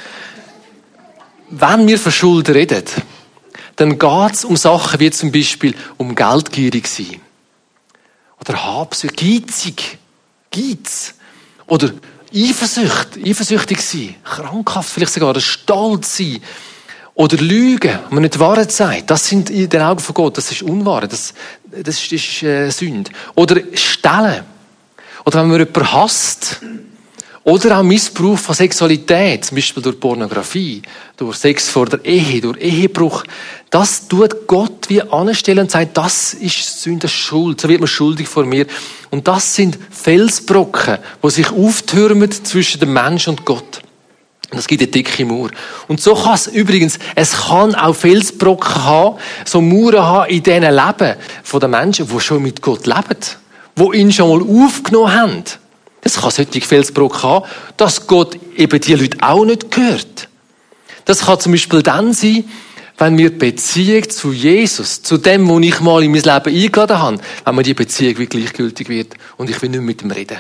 Wenn wir von Schuld reden, dann geht es um Sachen wie zum Beispiel um geldgierig sein. Oder Habsucht, geizig, Geiz. Oder Eifersucht, eifersüchtig sein, krankhaft, vielleicht sogar stolz sein. Oder Lügen, wenn man nicht die Wahrheit sagt. Das sind in den Augen von Gott, das ist Unwahrheit, das, das ist äh, Sünde. Oder Stehlen. Oder wenn man jemanden hasst. Oder auch Missbrauch von Sexualität, zum Beispiel durch Pornografie, durch Sex vor der Ehe, durch Ehebruch. Das tut Gott wie anstellen und sagt, das ist Sünde, Schuld, so wird man schuldig vor mir. Und das sind Felsbrocken, die sich auftürmen zwischen dem Mensch und Gott. Und das gibt eine dicke Mauer. Und so kann es übrigens, es kann auch Felsbrocken haben, so Mauern haben in diesen Leben von den Menschen, die schon mit Gott leben, die ihn schon mal aufgenommen haben. Es kann solche Felsbrocken haben, dass Gott eben die Leute auch nicht gehört. Das kann zum Beispiel dann sein, wenn wir die Beziehung zu Jesus, zu dem, wo ich mal in mein Leben eingeladen habe, wenn mir die Beziehung wie gleichgültig wird und ich will nicht mehr mit ihm reden.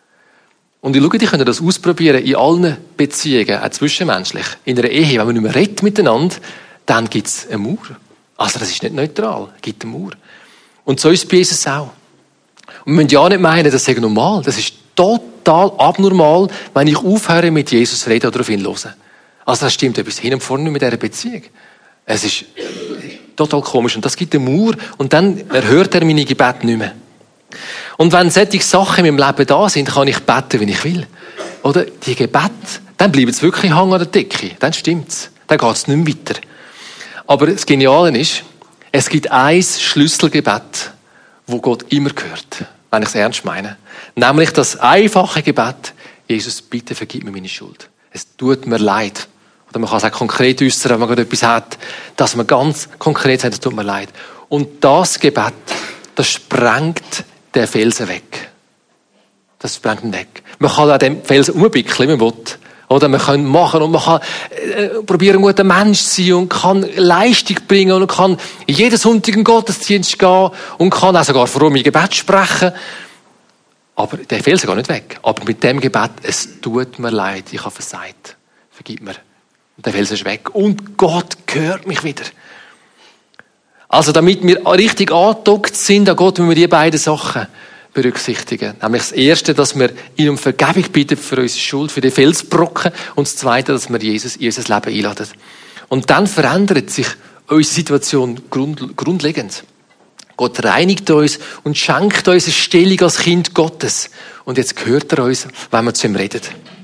Und ich schaue, die können das ausprobieren in allen Beziehungen, auch zwischenmenschlich. In einer Ehe, wenn man nicht mehr redet miteinander, dann gibt es eine Mauer. Also das ist nicht neutral, es gibt eine Mauer. Und so ist es bei Jesus auch. Und wir müssen ja nicht meinen, das sei normal. Das ist total abnormal, wenn ich aufhöre, mit Jesus zu reden oder auf ihn zu hören. Also das stimmt etwas hin und vorne mit dieser Beziehung. Es ist total komisch. Und das gibt eine Mauer und dann erhört er meine Gebete nicht mehr. Und wenn solche Sachen in meinem Leben da sind, kann ich beten, wie ich will. Oder die Gebete, dann bleiben es wirklich hängen an der Decke. Dann stimmt's. Dann geht es nicht mehr weiter. Aber das Geniale ist, es gibt ein Schlüsselgebet, wo Gott immer gehört, wenn ich es ernst meine. Nämlich das einfache Gebet, Jesus, bitte vergib mir meine Schuld. Es tut mir leid. Oder man kann es auch konkret äußern, wenn man gerade etwas hat, dass man ganz konkret sagt, es tut mir leid. Und das Gebet, das sprengt den Felsen weg. Das sprengt ihn weg. Man kann an dem Felsen umbickeln, wie man will. Oder man kann machen und man kann äh, probieren, ein guter Mensch zu sein und kann Leistung bringen und kann jeden Sonntag in den Gottesdienst gehen und kann auch sogar fromme Gebet sprechen. Aber der Felsen geht nicht weg. Aber mit dem Gebet, es tut mir leid, ich habe versagt. Vergib mir. Und der Felsen ist weg. Und Gott hört mich wieder. Also damit wir richtig angedockt sind an Gott, müssen wir die beiden Sachen berücksichtigen. Nämlich das Erste, dass wir ihn um Vergebung bitten für unsere Schuld, für die Felsbrocken. Und das Zweite, dass wir Jesus in unser Leben einladen. Und dann verändert sich unsere Situation grund, grundlegend. Gott reinigt uns und schenkt uns eine Stellung als Kind Gottes. Und jetzt hört er uns, wenn wir zu ihm reden.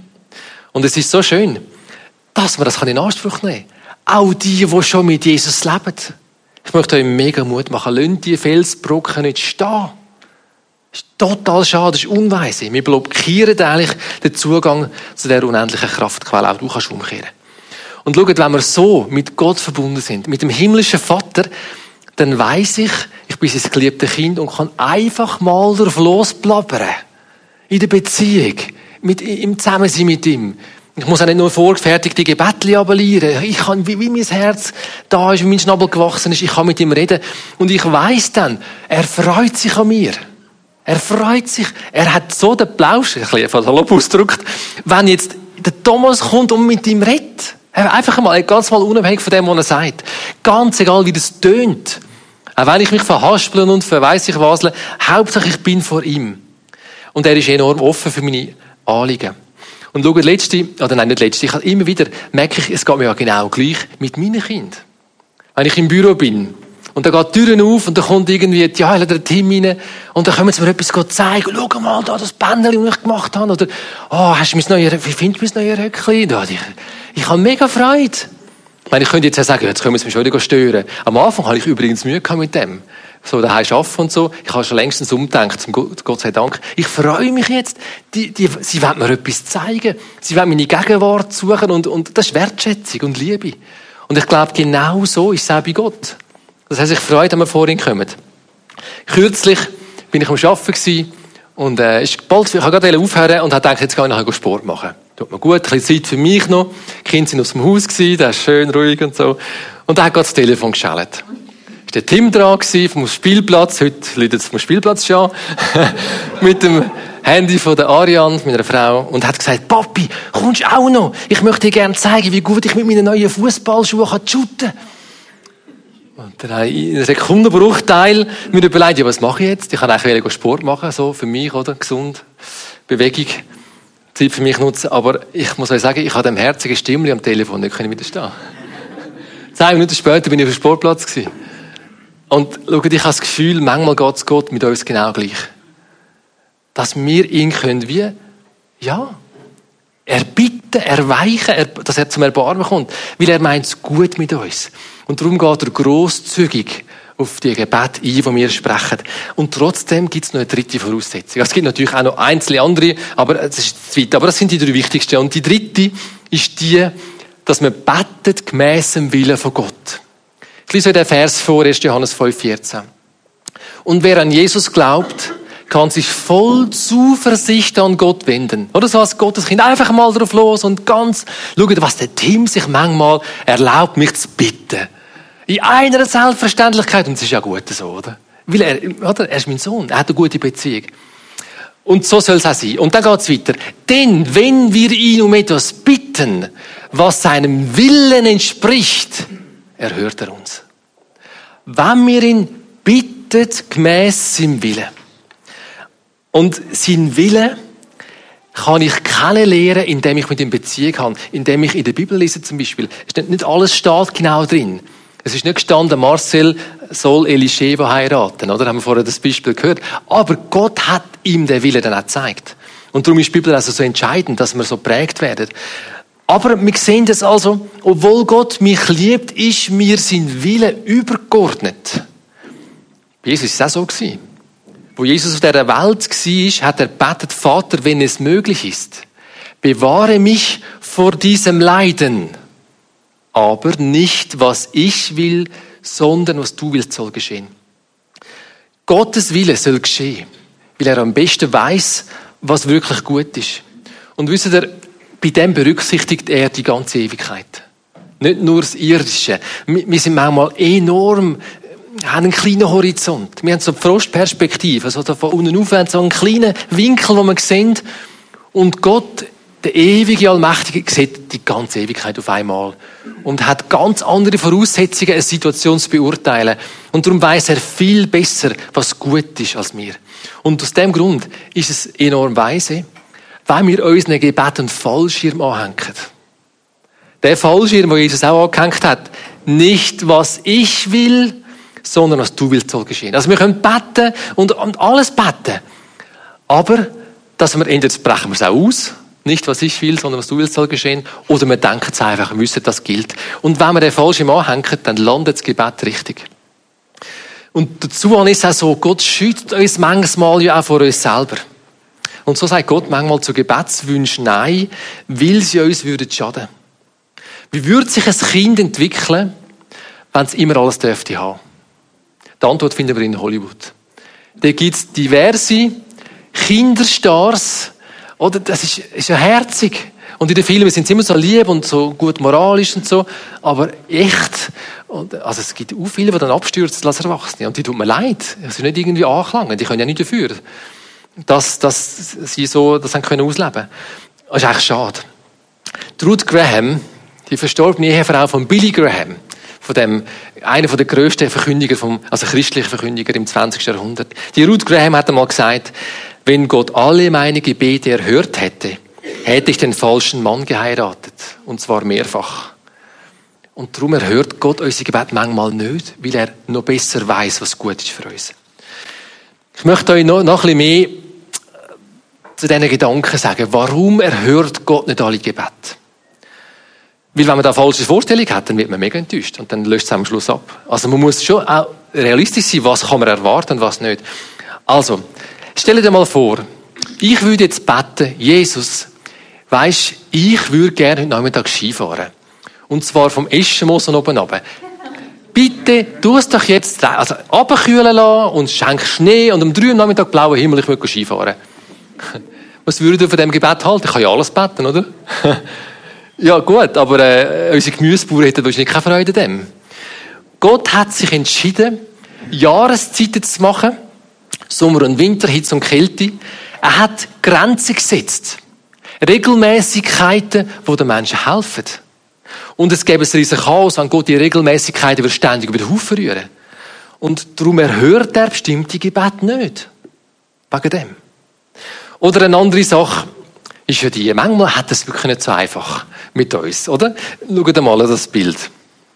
Und es ist so schön, dass man das in Anspruch nehmen kann. Auch die, die schon mit Jesus leben. Ich möchte euch mega Mut machen. Lasst die Felsbrocken nicht stehen. Das ist total schade, das ist unweise. Wir blockieren eigentlich den Zugang zu dieser unendlichen Kraftquelle. Auch du kannst umkehren. Und schaut, wenn wir so mit Gott verbunden sind, mit dem himmlischen Vater, dann weiss ich, ich bin sein geliebtes Kind und kann einfach mal drauf losplappern. In der Beziehung. Mit, im Zusammensein mit ihm. Ich muss auch nicht nur vorgefertigte Gebetli abelieren. Ich kann, wie, wie mein Herz da ist, wie mein Schnabel gewachsen ist, ich kann mit ihm reden. Und ich weiss dann, er freut sich an mir. Er freut sich. Er hat so den Plausch, ein bisschen salopp ausgedrückt, wenn jetzt der Thomas kommt und mit ihm redet. Einfach mal, ganz mal unabhängig von dem, was er sagt. Ganz egal, wie das tönt. Auch wenn ich mich verhaspeln und verweiss ich wasle, Hauptsache ich bin vor ihm. Und er ist enorm offen für meine Anliegen. Und schau, letzte, oder nein, nicht letzte, ich habe immer wieder, merke ich, es geht mir ja genau gleich mit meinen Kindern. Wenn ich im Büro bin, und da geht die Türen auf, und da kommt irgendwie die Heile der Team rein, und dann können sie mir etwas zeigen, schau mal, da, das Bändchen, das ich gemacht habe, oder, oh, hast du mein neues, wie findest du mein neues Röckchen? Ja, ich, ich habe mega Freude. Ich meine, ich könnte jetzt ja sagen, jetzt können wir mich schon wieder stören. Am Anfang habe ich übrigens Mühe gehabt mit dem. So daheim arbeiten und so. Ich habe schon längstens umgedacht, zum Gott, Gott sei Dank. Ich freue mich jetzt. Die, die, sie wollen mir etwas zeigen. Sie wollen meine Gegenwart suchen und, und das ist Wertschätzung und Liebe. Und ich glaube, genau so ist es auch bei Gott. Das heisst, ich freue, wenn wir vor ihn kommen. Kürzlich bin ich am Arbeiten gewesen und äh, ist bald, ich habe gerade aufhören und habe gedacht, jetzt gehe ich nachher Sport machen. Tut mir gut, ein bisschen Zeit für mich noch. Die Kinder sind aus dem Haus gewesen, der ist schön ruhig und so. Und dann hat gerade das Telefon geschellt. Ist der Tim dran gewesen, vom Spielplatz. Heute läutet es vom Spielplatz schon. Mit dem Handy von der Ariane, meiner Frau. Und hat gesagt, Papi, kommst du auch noch? Ich möchte dir gerne zeigen, wie gut ich mit meinen neuen Fußballschuhen shooten kann. Und dann habe ich in einem Sekundenbruchteil mir überlegt, ja, was mache ich jetzt? Ich kann eigentlich Sport machen, so für mich, oder? Gesund, Bewegung. Zeit für mich nutzen, aber ich muss euch sagen, ich habe dem herzigen Stimmli am Telefon nicht widerstehen. Zehn Minuten später bin ich auf dem Sportplatz gewesen. Und schaut, ich habe das Gefühl, manchmal geht es Gott mit uns genau gleich. Dass wir ihn können wie, ja, erbitten, erweichen, er, dass er zum Erbarmen kommt. Weil er meint es gut mit uns. Und darum geht er grosszügig auf die Gebete ein, die wir sprechen. Und trotzdem gibt es noch eine dritte Voraussetzung. Es gibt natürlich auch noch einzelne andere, aber das ist die zweite. Aber das sind die drei wichtigsten. Und die dritte ist die, dass man betet gemäss dem Willen von Gott. Ich lese euch den Vers vor, erster Johannes fünf, vierzehn. Und wer an Jesus glaubt, kann sich voll Zuversicht an Gott wenden. Oder so als Gotteskind. Einfach mal drauf los und ganz, schaut, was der Tim sich manchmal erlaubt, mich zu bitten. In einer Selbstverständlichkeit. Und es ist ja gut so, oder? Weil er, oder? Er ist mein Sohn. Er hat eine gute Beziehung. Und so soll es auch sein. Und dann geht es weiter. Denn wenn wir ihn um etwas bitten, was seinem Willen entspricht, erhört er uns. Wenn wir ihn bitten, gemäss seinem Willen. Und sein Wille kann ich kennenlernen, indem ich mit ihm Beziehung habe. Indem ich in der Bibel lese zum Beispiel. Nicht alles steht genau drin. Es ist nicht gestanden, Marcel soll Elisheva heiraten, oder? Haben wir vorher das Beispiel gehört. Aber Gott hat ihm den Willen dann auch gezeigt. Und darum ist die Bibel also so entscheidend, dass wir so prägt werden. Aber wir sehen das also, obwohl Gott mich liebt, ist mir sein Wille übergeordnet. Bei Jesus war es auch so. Wo Jesus auf dieser Welt war, hat er gebetet, Vater, wenn es möglich ist, bewahre mich vor diesem Leiden. Aber nicht, was ich will, sondern was du willst, soll geschehen. Gottes Wille soll geschehen, weil er am besten weiß, was wirklich gut ist. Und wisst ihr, bei dem berücksichtigt er die ganze Ewigkeit. Nicht nur das Irdische. Wir sind manchmal enorm, haben einen kleinen Horizont. Wir haben so eine Frostperspektive, also von unten auf, so einen kleinen Winkel, wo wir sehen. Und Gott, der ewige Allmächtige, sieht die ganze Ewigkeit auf einmal. Und hat ganz andere Voraussetzungen, eine Situation zu beurteilen. Und darum weiss er viel besser, was gut ist als wir. Und aus dem Grund ist es enorm weise, wenn wir unseren Gebeten einen Fallschirm anhängen. Der Fallschirm, den Jesus auch angehängt hat. Nicht, was ich will, sondern was du willst, soll geschehen. Also wir können beten und, und alles beten. Aber, dass wir entweder brechen wir es auch aus, nicht was ich will, sondern was du willst, soll geschehen. Oder wir denken es einfach, wir wissen, das gilt. Und wenn wir den Fallschirm anhängen, dann landet das Gebet richtig. Und dazu ist es auch so, Gott schützt uns manchmal ja auch vor uns selber. Und so sagt Gott manchmal zu Gebetswünschen Nein, weil sie uns würden schaden. Wie würde sich ein Kind entwickeln, wenn es immer alles dürfte haben? Die Antwort finden wir in Hollywood. Da gibt es diverse Kinderstars, oder? Das ist, ist ja herzig. Und in den Filmen sind sie immer so lieb und so gut moralisch und so. Aber echt, und, also es gibt auch viele, die dann abstürzen als Erwachsene. Und die tut mir leid. Sie sind nicht irgendwie angelangt. Die können ja nicht dafür, dass, dass sie so das haben können ausleben. Das ist eigentlich schade. Ruth Graham, die verstorbene Ehefrau von Billy Graham, von dem, einer der grössten Verkündiger, vom, also christlichen Verkündiger im zwanzigsten Jahrhundert. Die Ruth Graham hat einmal gesagt, wenn Gott alle meine Gebete erhört hätte, hätte ich den falschen Mann geheiratet. Und zwar mehrfach. Und darum erhört Gott unsere Gebete manchmal nicht, weil er noch besser weiß, was gut ist für uns. Ich möchte euch noch, noch ein bisschen mehr zu diesen Gedanken sagen. Warum erhört Gott nicht alle Gebete? Weil wenn man da eine falsche Vorstellung hat, dann wird man mega enttäuscht. Und dann löst es am Schluss ab. Also man muss schon auch realistisch sein, was kann man erwarten und was nicht. Also, stell dir mal vor, ich würde jetzt beten, Jesus, weisst, ich würde gerne heute Nachmittag Ski fahren. Und zwar vom Eschenmoos und oben runter. Bitte, tu es doch jetzt, also, runterkühlen lassen und schenk Schnee und um drei Uhr Nachmittag blauer Himmel, ich will Ski fahren. Was würdet ihr von dem Gebet halten? Ich kann ja alles beten, oder? Ja, gut, aber äh, unsere Gemüsebauern hätten wahrscheinlich keine Freude an dem. Gott hat sich entschieden, Jahreszeiten zu machen, Sommer und Winter, Hitze und Kälte. Er hat Grenzen gesetzt. Regelmäßigkeiten, die den Menschen helfen. Und es gäbe ein riesen Chaos, wenn Gott die Regelmäßigkeiten ständig über den Haufen rühren. Und darum erhört er bestimmte Gebete nicht. Wegen dem. Oder eine andere Sache ist ja die, manchmal hat es wirklich nicht so einfach mit uns, oder? Schaut mal an das Bild.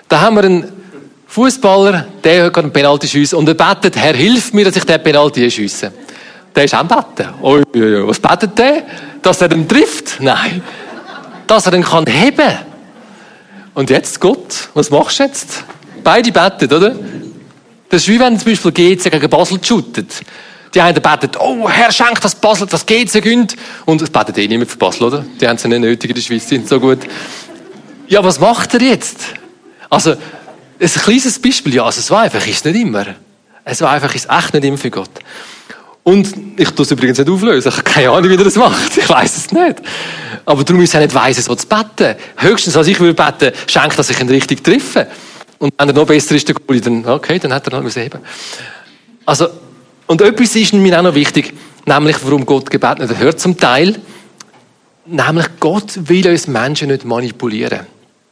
Da haben wir einen Fußballer, der hat gerade einen Penalty schiessen und er betet, Herr, hilf mir, dass ich den Penalty schiesse. Der ist auch am Betten. Oh, was betet der? Dass er den trifft? Nein. Dass er den kann heben. Und jetzt Gott, was machst du jetzt? Beide beten, oder? Das ist wie wenn zum Beispiel G C gegen Basel shootet. Die einen beten, oh Herr, schenk das Basel, das G C gönnt. Und es betet eh niemand für Basel, oder? Die haben es ja nicht nötig in der Schweiz, die sind so gut. Ja, was macht er jetzt? Also, ein kleines Beispiel, ja, also so einfach ist es nicht immer. So einfach ist es echt nicht immer für Gott. Und ich tue es übrigens nicht auflösen. Ich habe keine Ahnung, wie er das macht. Ich weiss es nicht. Aber darum ist es nicht weiss, so zu beten. Höchstens, als ich würde beten, schenk, dass ich ihn richtig treffe. Und wenn er noch besser ist, der Goalie, dann, okay, dann hat er noch heben. Also, und etwas ist mir auch noch wichtig, nämlich, warum Gott Gebet nicht hört zum Teil. Nämlich, Gott will uns Menschen nicht manipulieren.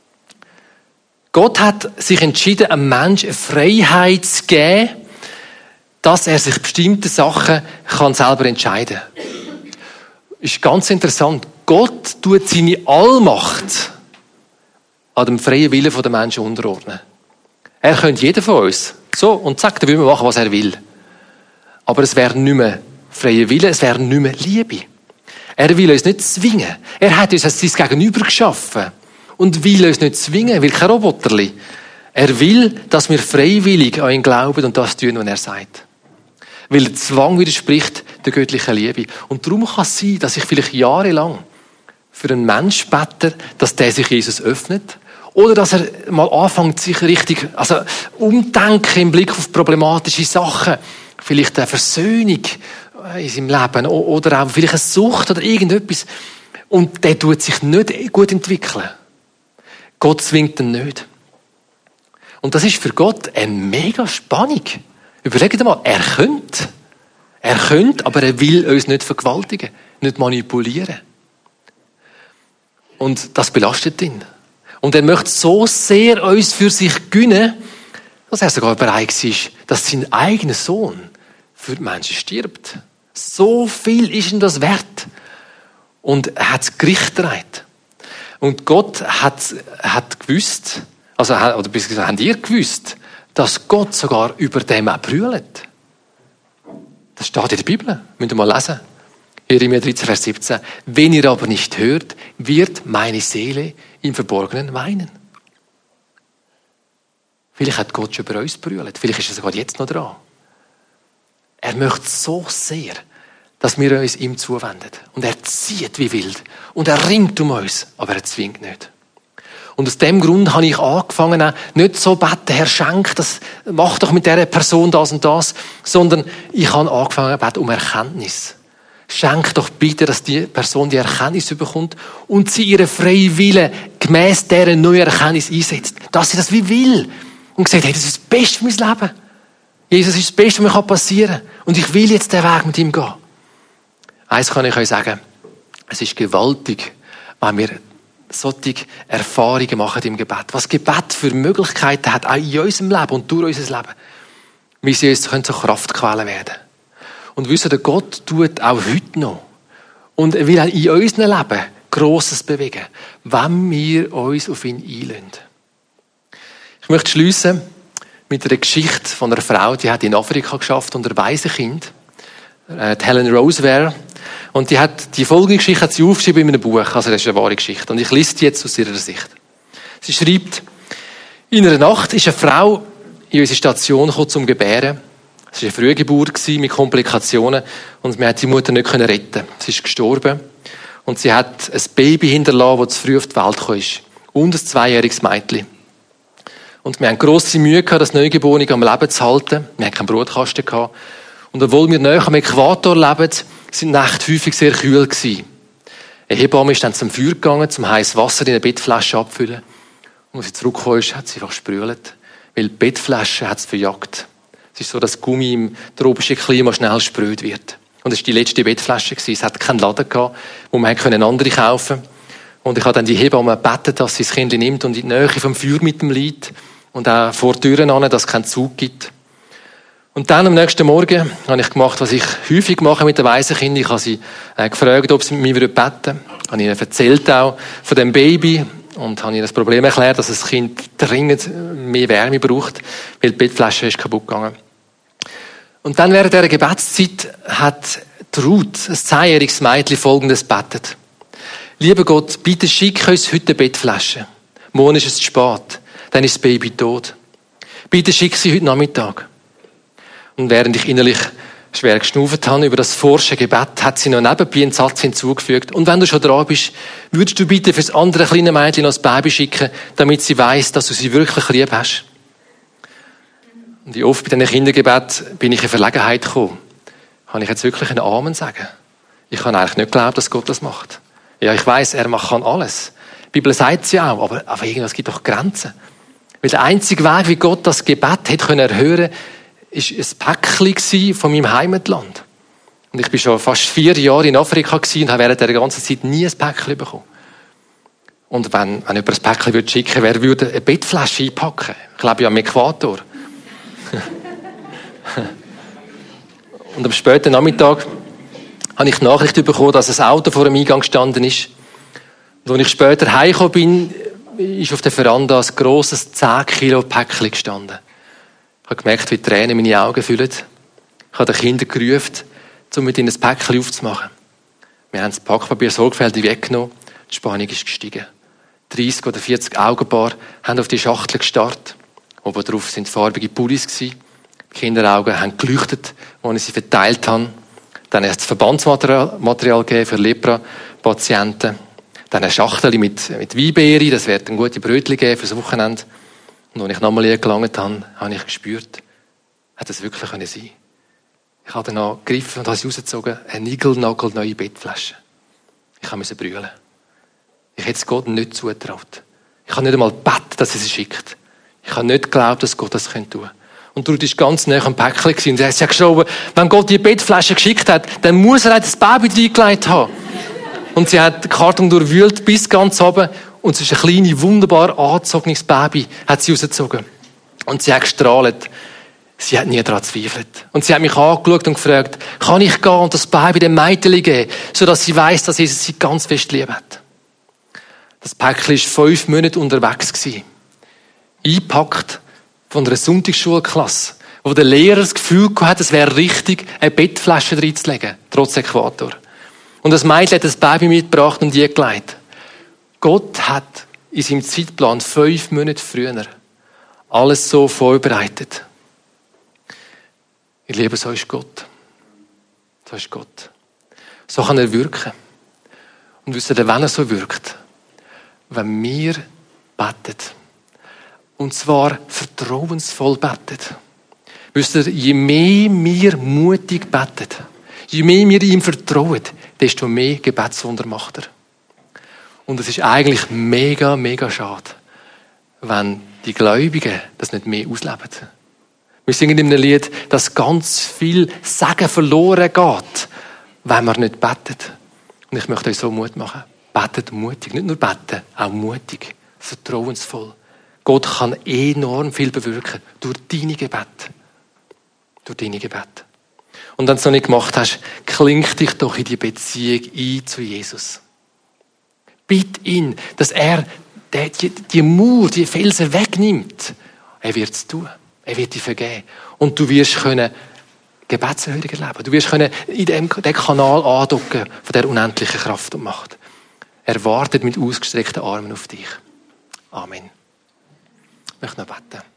Gott hat sich entschieden, einem Menschen eine Freiheit zu geben, dass er sich bestimmte Sachen kann selber entscheiden kann. Ist ganz interessant. Gott tut seine Allmacht an dem freien Willen der Menschen unterordnen. Er könnte jeden von uns so und zack, dann will man machen, was er will. Aber es wäre nicht mehr freie Wille, es wäre nicht mehr Liebe. Er will uns nicht zwingen. Er hat uns als sein Gegenüber geschaffen. Und will uns nicht zwingen, er will kein Roboterli. Er will, dass wir freiwillig an ihn glauben und das tun, was er sagt. Weil der Zwang widerspricht der göttlichen Liebe. Und darum kann es sein, dass ich vielleicht jahrelang für einen Menschen bete, dass der sich Jesus öffnet. Oder dass er mal anfängt, sich richtig, also umdenken im Blick auf problematische Sachen. Vielleicht eine Versöhnung in seinem Leben. Oder auch vielleicht eine Sucht oder irgendetwas. Und der tut sich nicht gut entwickeln. Gott zwingt ihn nicht. Und das ist für Gott eine mega Spannung. Überlegt mal, er könnte. Er könnte, aber er will uns nicht vergewaltigen, nicht manipulieren. Und das belastet ihn. Und er möchte so sehr uns für sich gewinnen, dass er sogar bereit ist, dass sein eigener Sohn für die Menschen stirbt. So viel ist ihm das wert. Und er hat das Gericht getragen. Und Gott hat, hat gewusst, also, oder beziehungsweise habt ihr gewusst, dass Gott sogar über dem auch brüllt. Das steht in der Bibel. Müsst ihr mal lesen. Jeremia dreizehn, Vers siebzehn. Wenn ihr aber nicht hört, wird meine Seele im Verborgenen weinen. Vielleicht hat Gott schon über uns brüllt. Vielleicht ist er sogar jetzt noch dran. Er möchte so sehr, dass wir uns ihm zuwenden. Und er zieht wie wild. Und er ringt um uns, aber er zwingt nicht. Und aus dem Grund habe ich angefangen, nicht so beten, Herr, schenk, das, mach doch mit dieser Person das und das, sondern ich habe angefangen zu beten um Erkenntnis. Schenk doch bitte, dass die Person die Erkenntnis bekommt und sie ihre freie Wille gemäss dieser neuen Erkenntnis einsetzt. Dass sie das wie will. Und sagt, hey, das ist das Beste für mein Leben. Jesus ist das Beste, was mir passieren kann. Und ich will jetzt den Weg mit ihm gehen. Eins kann ich euch sagen. Es ist gewaltig, wenn wir solche Erfahrungen machen im Gebet. Was Gebet für Möglichkeiten hat, auch in unserem Leben und durch unser Leben. Wie sie uns können so Kraftquellen werden. Und wissen, der Gott tut auch heute noch. Und er will auch in unserem Leben Grosses bewegen, wenn wir uns auf ihn einlassen. Ich möchte schliessen mit einer Geschichte von einer Frau, die hat in Afrika geschafft unter Waisenkind. Die Helen Roseveare. Und die hat, die folgende Geschichte hat sie aufgeschrieben in einem Buch. Also das ist eine wahre Geschichte. Und ich lese die jetzt aus ihrer Sicht. Sie schreibt, in einer Nacht ist eine Frau in unsere Station gekommen zum Gebären. Es war eine Frühgeburt mit Komplikationen. Und wir hat die Mutter nicht retten. Sie ist gestorben. Und sie hat ein Baby hinterlassen, das zu früh auf die Welt gekommen ist. Und ein zweijähriges Mädchen. Und wir haben grosse Mühe gehabt, das Neugeborene am Leben zu halten. Wir hatten keinen Brutkasten gehabt. Und obwohl wir nahe am Äquator leben, sind die Nächte häufig sehr kühl gewesen. Eine Hebamme ist dann zum Feuer gegangen, zum heißes Wasser in eine Bettflasche abfüllen. Und als sie zurückgekommen ist, hat sie fast gesprüht. Weil die Bettflasche hat es verjagt. Es ist so, dass Gummi im tropischen Klima schnell spröd wird. Und es war die letzte Bettflasche gewesen. Es hat keinen Laden gehabt, wo man eine andere kaufen konnte. Und ich habe dann die Hebamme gebeten, dass sie das Kind nimmt und in die Nähe vom Feuer mit dem Lied. Und auch vor die Türen an, dass es keinen Zug gibt. Und dann am nächsten Morgen habe ich gemacht, was ich häufig mache mit den Waisenkindern. Ich habe sie äh, gefragt, ob sie mit mir beten wollen. Ich habe ihnen erzählt auch von dem Baby und habe ihr das Problem erklärt, dass das Kind dringend mehr Wärme braucht, weil die Bettflasche ist kaputt gegangen. Und dann während dieser Gebetszeit hat die Ruth, ein zehnjähriges Mädchen, Folgendes gebetet. Lieber Gott, bitte schick uns heute eine Bettflasche. Morgen ist es zu spät. Dann ist das Baby tot. Bitte schick sie heute Nachmittag. Und während ich innerlich schwer geschnauft habe über das forsche Gebet, hat sie noch nebenbei einen Satz hinzugefügt. Und wenn du schon dran bist, würdest du bitte für das andere kleine Mädchen noch das Baby schicken, damit sie weiss, dass du sie wirklich lieb hast. Und wie oft bei diesen Kindergebeten bin ich in Verlegenheit gekommen. Kann ich jetzt wirklich einen Amen sagen? Ich habe eigentlich nicht geglaubt, dass Gott das macht. Ja, ich weiss, er macht alles. Die Bibel sagt es ja auch, aber, aber irgendwas gibt doch Grenzen. Weil der einzige Weg, wie Gott das Gebet hätte können erhören, ist ein Päckchen von meinem Heimatland. Und ich war schon fast vier Jahre in Afrika und habe während der ganzen Zeit nie ein Päckchen bekommen. Und wenn, wenn jemand ein Päckchen würde schicken, wer würde eine Bettflasche einpacken? Ich lebe ja am Äquator. Und am späten Nachmittag habe ich die Nachricht bekommen, dass ein Auto vor dem Eingang gestanden ist. Und als ich später heimgekommen bin, ist auf der Veranda ein grosses zehn Kilo Päckchen gestanden. Ich habe gemerkt, wie die Tränen meine Augen füllen. Ich habe den Kindern gerufen, um mit ihnen ein Päckchen aufzumachen. Wir haben das Packpapier sorgfältig weggenommen. Die Spannung ist gestiegen. dreißig oder vierzig Augenpaare haben auf die Schachtel gestarrt. Oben drauf sind farbige Pullis gewesen. Die Kinderaugen haben geleuchtet, als ich sie verteilt habe. Dann hat es Verbandsmaterial Material gegeben für Lepra-Patienten. Dann eine Schachtel mit, mit Weinbeere, das wird ein gute Brötchen geben fürs Wochenende. Und als ich nochmal hier gelangt habe, habe ich gespürt, hat das wirklich sein können. Ich habe dann noch gegriffen und habe sie rausgezogen, eine niegelnagelneue Bettflasche. Ich musste brüllen. Ich hätte es Gott nicht zugetraut. Ich habe nicht einmal gebeten, dass er sie schickt. Ich habe nicht geglaubt, dass Gott das tun könnte. Und Ruth war ganz nah am Päckchen und sie hat geschrieben, wenn Gott die Bettflasche geschickt hat, dann muss er das Baby reingelegt haben. Und sie hat den Karton durchwühlt bis ganz oben und es ist ein kleines, wunderbar angezogenes Baby, hat sie rausgezogen. Und sie hat gestrahlt. Sie hat nie daran gezweifelt. Und sie hat mich angeschaut und gefragt, kann ich gehen und das Baby dem Mädchen geben, sodass sie weiss, dass Jesus sie ganz fest lieb hat. Das Päckchen war fünf Monate unterwegs gewesen. Eingepackt von einer Sonntagsschulklasse, wo der Lehrer das Gefühl hatte, es wäre richtig, eine Bettflasche reinzulegen, trotz Äquator. Und das Mädchen hat das Baby mitgebracht und die gelegt. Gott hat in seinem Zeitplan fünf Monate früher alles so vorbereitet. Ich liebe, so ist Gott. So ist Gott. So kann er wirken. Und wisst ihr, wenn er so wirkt? Wenn wir beten. Und zwar vertrauensvoll beten. Wisst ihr, je mehr wir mutig beten, je mehr wir ihm vertrauen, desto mehr Gebetswunder macht er. Und es ist eigentlich mega, mega schade, wenn die Gläubigen das nicht mehr ausleben. Wir singen in einem Lied, dass ganz viel Segen verloren geht, wenn man nicht betet. Und ich möchte euch so Mut machen. Betet mutig. Nicht nur beten, auch mutig. Vertrauensvoll. Gott kann enorm viel bewirken. Durch deine Gebete. Durch deine Gebete. Und wenn du es noch nicht gemacht hast, kling dich doch in die Beziehung ein zu Jesus. Bitte ihn, dass er die, die Mauer, die Felsen wegnimmt. Er wird es tun. Er wird dich vergeben. Und du wirst können Gebetserhörung erleben. Du wirst können in dem, dem Kanal andocken von der unendlichen Kraft und Macht. Er wartet mit ausgestreckten Armen auf dich. Amen. Ich möchte noch beten.